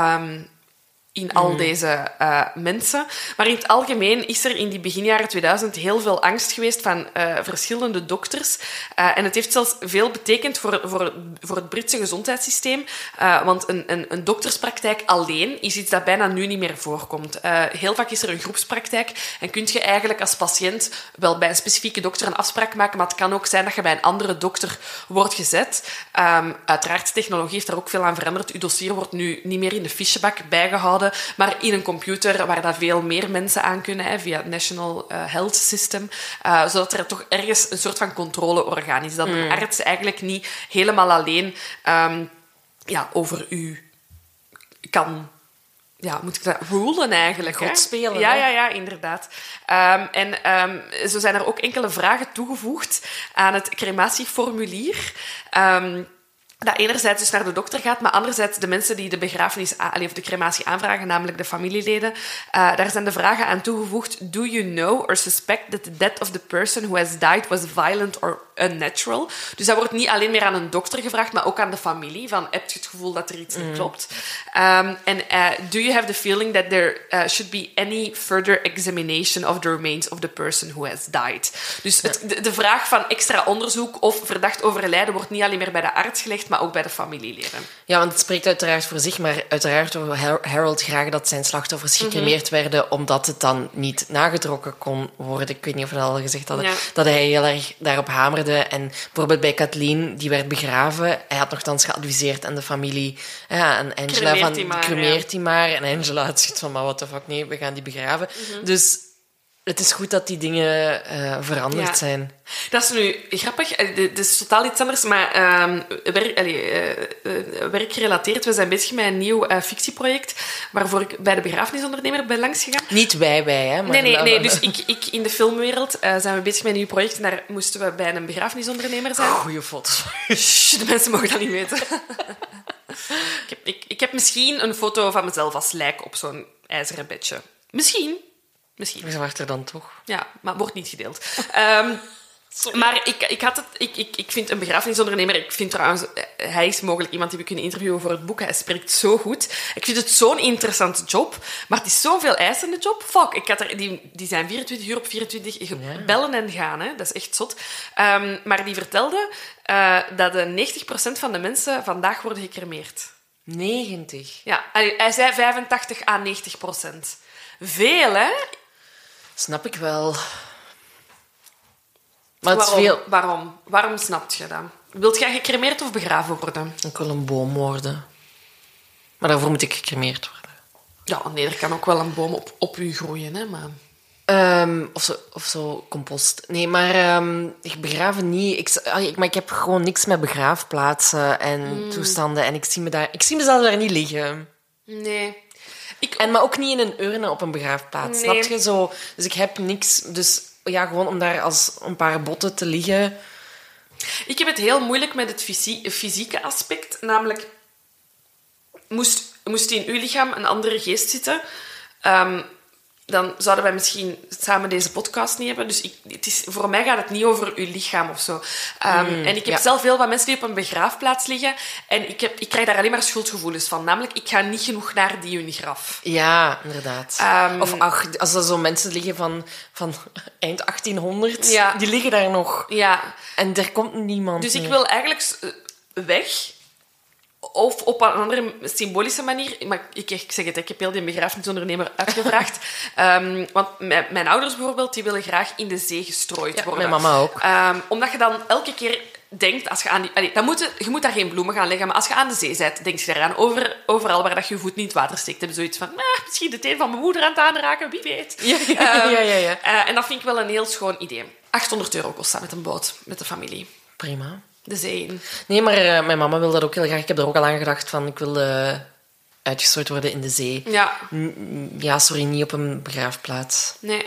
in al deze mensen. Maar in het algemeen is er in die beginjaren 2000 heel veel angst geweest van verschillende dokters. En het heeft zelfs veel betekend voor het Britse gezondheidssysteem. Want een dokterspraktijk alleen is iets dat bijna nu niet meer voorkomt. Heel vaak is er een groepspraktijk en kun je eigenlijk als patiënt wel bij een specifieke dokter een afspraak maken, maar het kan ook zijn dat je bij een andere dokter wordt gezet. Uiteraard, technologie heeft daar ook veel aan veranderd. Uw dossier wordt nu niet meer in de fichebak bijgehouden, maar in een computer waar dat veel meer mensen aan kunnen, via het National Health System, zodat er toch ergens een soort van controleorgaan is. Dat een arts eigenlijk niet helemaal alleen over u kan... moet ik dat rulen eigenlijk? God spelen. Ja, inderdaad. Zo zijn er ook enkele vragen toegevoegd aan het crematieformulier. dat enerzijds dus naar de dokter gaat, maar anderzijds de mensen die de begrafenis of de crematie aanvragen, namelijk de familieleden, daar zijn de vragen aan toegevoegd. Do you know or suspect that the death of the person who has died was violent or unnatural? Dus dat wordt niet alleen meer aan een dokter gevraagd, maar ook aan de familie. Van, heb je het gevoel dat er iets niet klopt? Do you have the feeling that there should be any further examination of the remains of the person who has died? Dus de vraag van extra onderzoek of verdacht overlijden wordt niet alleen meer bij de arts gelegd, maar ook bij de familieleden. Ja, want het spreekt uiteraard voor zich, maar uiteraard wil Harold graag dat zijn slachtoffers gecremeerd werden, omdat het dan niet nagetrokken kon worden. Ik weet niet of we dat al gezegd hadden. Ja. Dat hij heel erg daarop hamerde. En bijvoorbeeld bij Kathleen, die werd begraven. Hij had nogthans geadviseerd aan de familie. Ja, en Angela cremeert die maar. En Angela had zoiets van, maar what the fuck, nee, we gaan die begraven. Dus het is goed dat die dingen veranderd zijn. Dat is nu grappig. Het is totaal iets anders, maar werkgerelateerd. We zijn bezig met een nieuw fictieproject waarvoor ik bij de begrafenisondernemer ben langsgegaan. Niet wij, hè? Maar nee. Dus ik in de filmwereld zijn we bezig met een nieuw project en daar moesten we bij een begrafenisondernemer zijn. Goeie foto's. De mensen mogen dat niet weten. Ik heb misschien een foto van mezelf als lijk op zo'n ijzeren bedje. Misschien. Ze wacht er dan toch? Ja, maar wordt niet gedeeld. Maar ik vind een begrafenisondernemer... Ik vind trouwens... Hij is mogelijk iemand die we kunnen interviewen voor het boek. Hij spreekt zo goed. Ik vind het zo'n interessante job. Maar het is zo'n veel eisende job. Fuck, die zijn 24 uur op 24 bellen en gaan. Hè. Dat is echt zot. Maar die vertelde dat 90% van de mensen vandaag worden gecremeerd. 90? Ja, hij zei 85 à 90%. Veel, hè? Snap ik wel. Maar waarom? Veel... Waarom snap je dat? Wilt jij gecremeerd of begraven worden? Ik wil een boom worden. Maar daarvoor moet ik gecremeerd worden. Ja, nee, er kan ook wel een boom op u groeien, hè, maar... Of zo compost. Nee, maar begraven niet. Maar ik heb gewoon niks met begraafplaatsen en toestanden. En ik zie mezelf daar niet liggen. Nee. Maar ook niet in een urne op een begraafplaats. Nee. Snap je? Zo, dus ik heb niks... Dus ja, gewoon om daar als een paar botten te liggen. Ik heb het heel moeilijk met het fysieke aspect. Namelijk, moest in uw lichaam een andere geest zitten... dan zouden wij misschien samen deze podcast niet hebben. Dus voor mij gaat het niet over uw lichaam of zo. En ik heb zelf heel wat mensen die op een begraafplaats liggen. En ik krijg daar alleen maar schuldgevoelens van. Namelijk, ik ga niet genoeg naar die hun graf. Ja, inderdaad. Als er zo mensen liggen van eind 1800, die liggen daar nog. Ja. En er komt niemand Dus meer. Ik wil eigenlijk weg... Of op een andere symbolische manier. Maar ik zeg het, ik heb heel die begrafenisondernemer uitgevraagd. Want mijn ouders bijvoorbeeld, die willen graag in de zee gestrooid worden. Mijn mama ook. Omdat je dan elke keer denkt, als je aan die... je moet daar geen bloemen gaan leggen, maar als je aan de zee bent, denk je eraan. Overal waar dat je voet niet in het water steekt, heb je zoiets van... misschien de teen van mijn moeder aan het aanraken, wie weet. Ja. En dat vind ik wel een heel schoon idee. €800 kost dat met een boot, met de familie. Prima. De zee in. Nee, maar mijn mama wil dat ook heel graag. Ik heb er ook al aan gedacht van... Ik wil uitgestrooid worden in de zee. Ja. Ja, sorry, niet op een begraafplaats. Nee,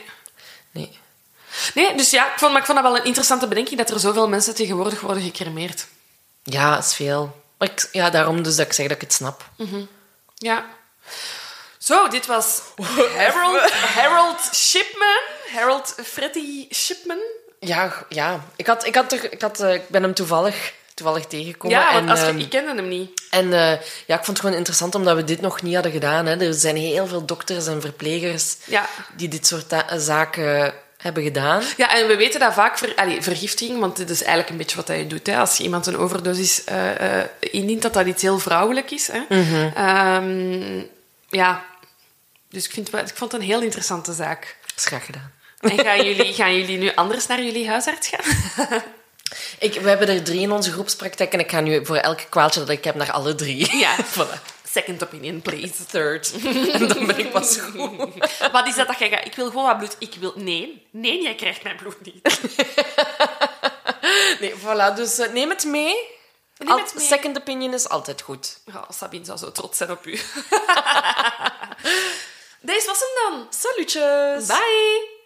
dus ja, ik vond dat wel een interessante bedenking dat er zoveel mensen tegenwoordig worden gecremeerd. Ja, dat is veel. Maar daarom dus dat ik zeg dat ik het snap. Mm-hmm. Ja. Zo, dit was Harold Shipman. Harold Freddy Shipman. Ja. Ik ben hem toevallig tegengekomen. Ja, want ik kende hem niet. En ik vond het gewoon interessant omdat we dit nog niet hadden gedaan. Hè. Er zijn heel veel dokters en verplegers die dit soort zaken hebben gedaan. Ja, en we weten dat vaak vergiftiging, want dit is eigenlijk een beetje wat je doet. Hè. Als iemand een overdosis indient, dat iets heel vrouwelijk is. Hè. Mm-hmm. Dus ik vond het een heel interessante zaak. Dat is graag gedaan. En gaan jullie nu anders naar jullie huisarts gaan? We hebben er 3 in onze groepspraktijk en ik ga nu voor elk kwaaltje dat ik heb naar alle 3. Ja, voilà. Second opinion, please. Third. En dan ben ik pas goed. Wat is dat jij gaat? Ik wil gewoon wat bloed. Nee, jij krijgt mijn bloed niet. Nee, voilà. Dus neem het mee. Second opinion is altijd goed. Oh, Sabine zou zo trots zijn op u. Deze was hem dan. Salutjes. Bye.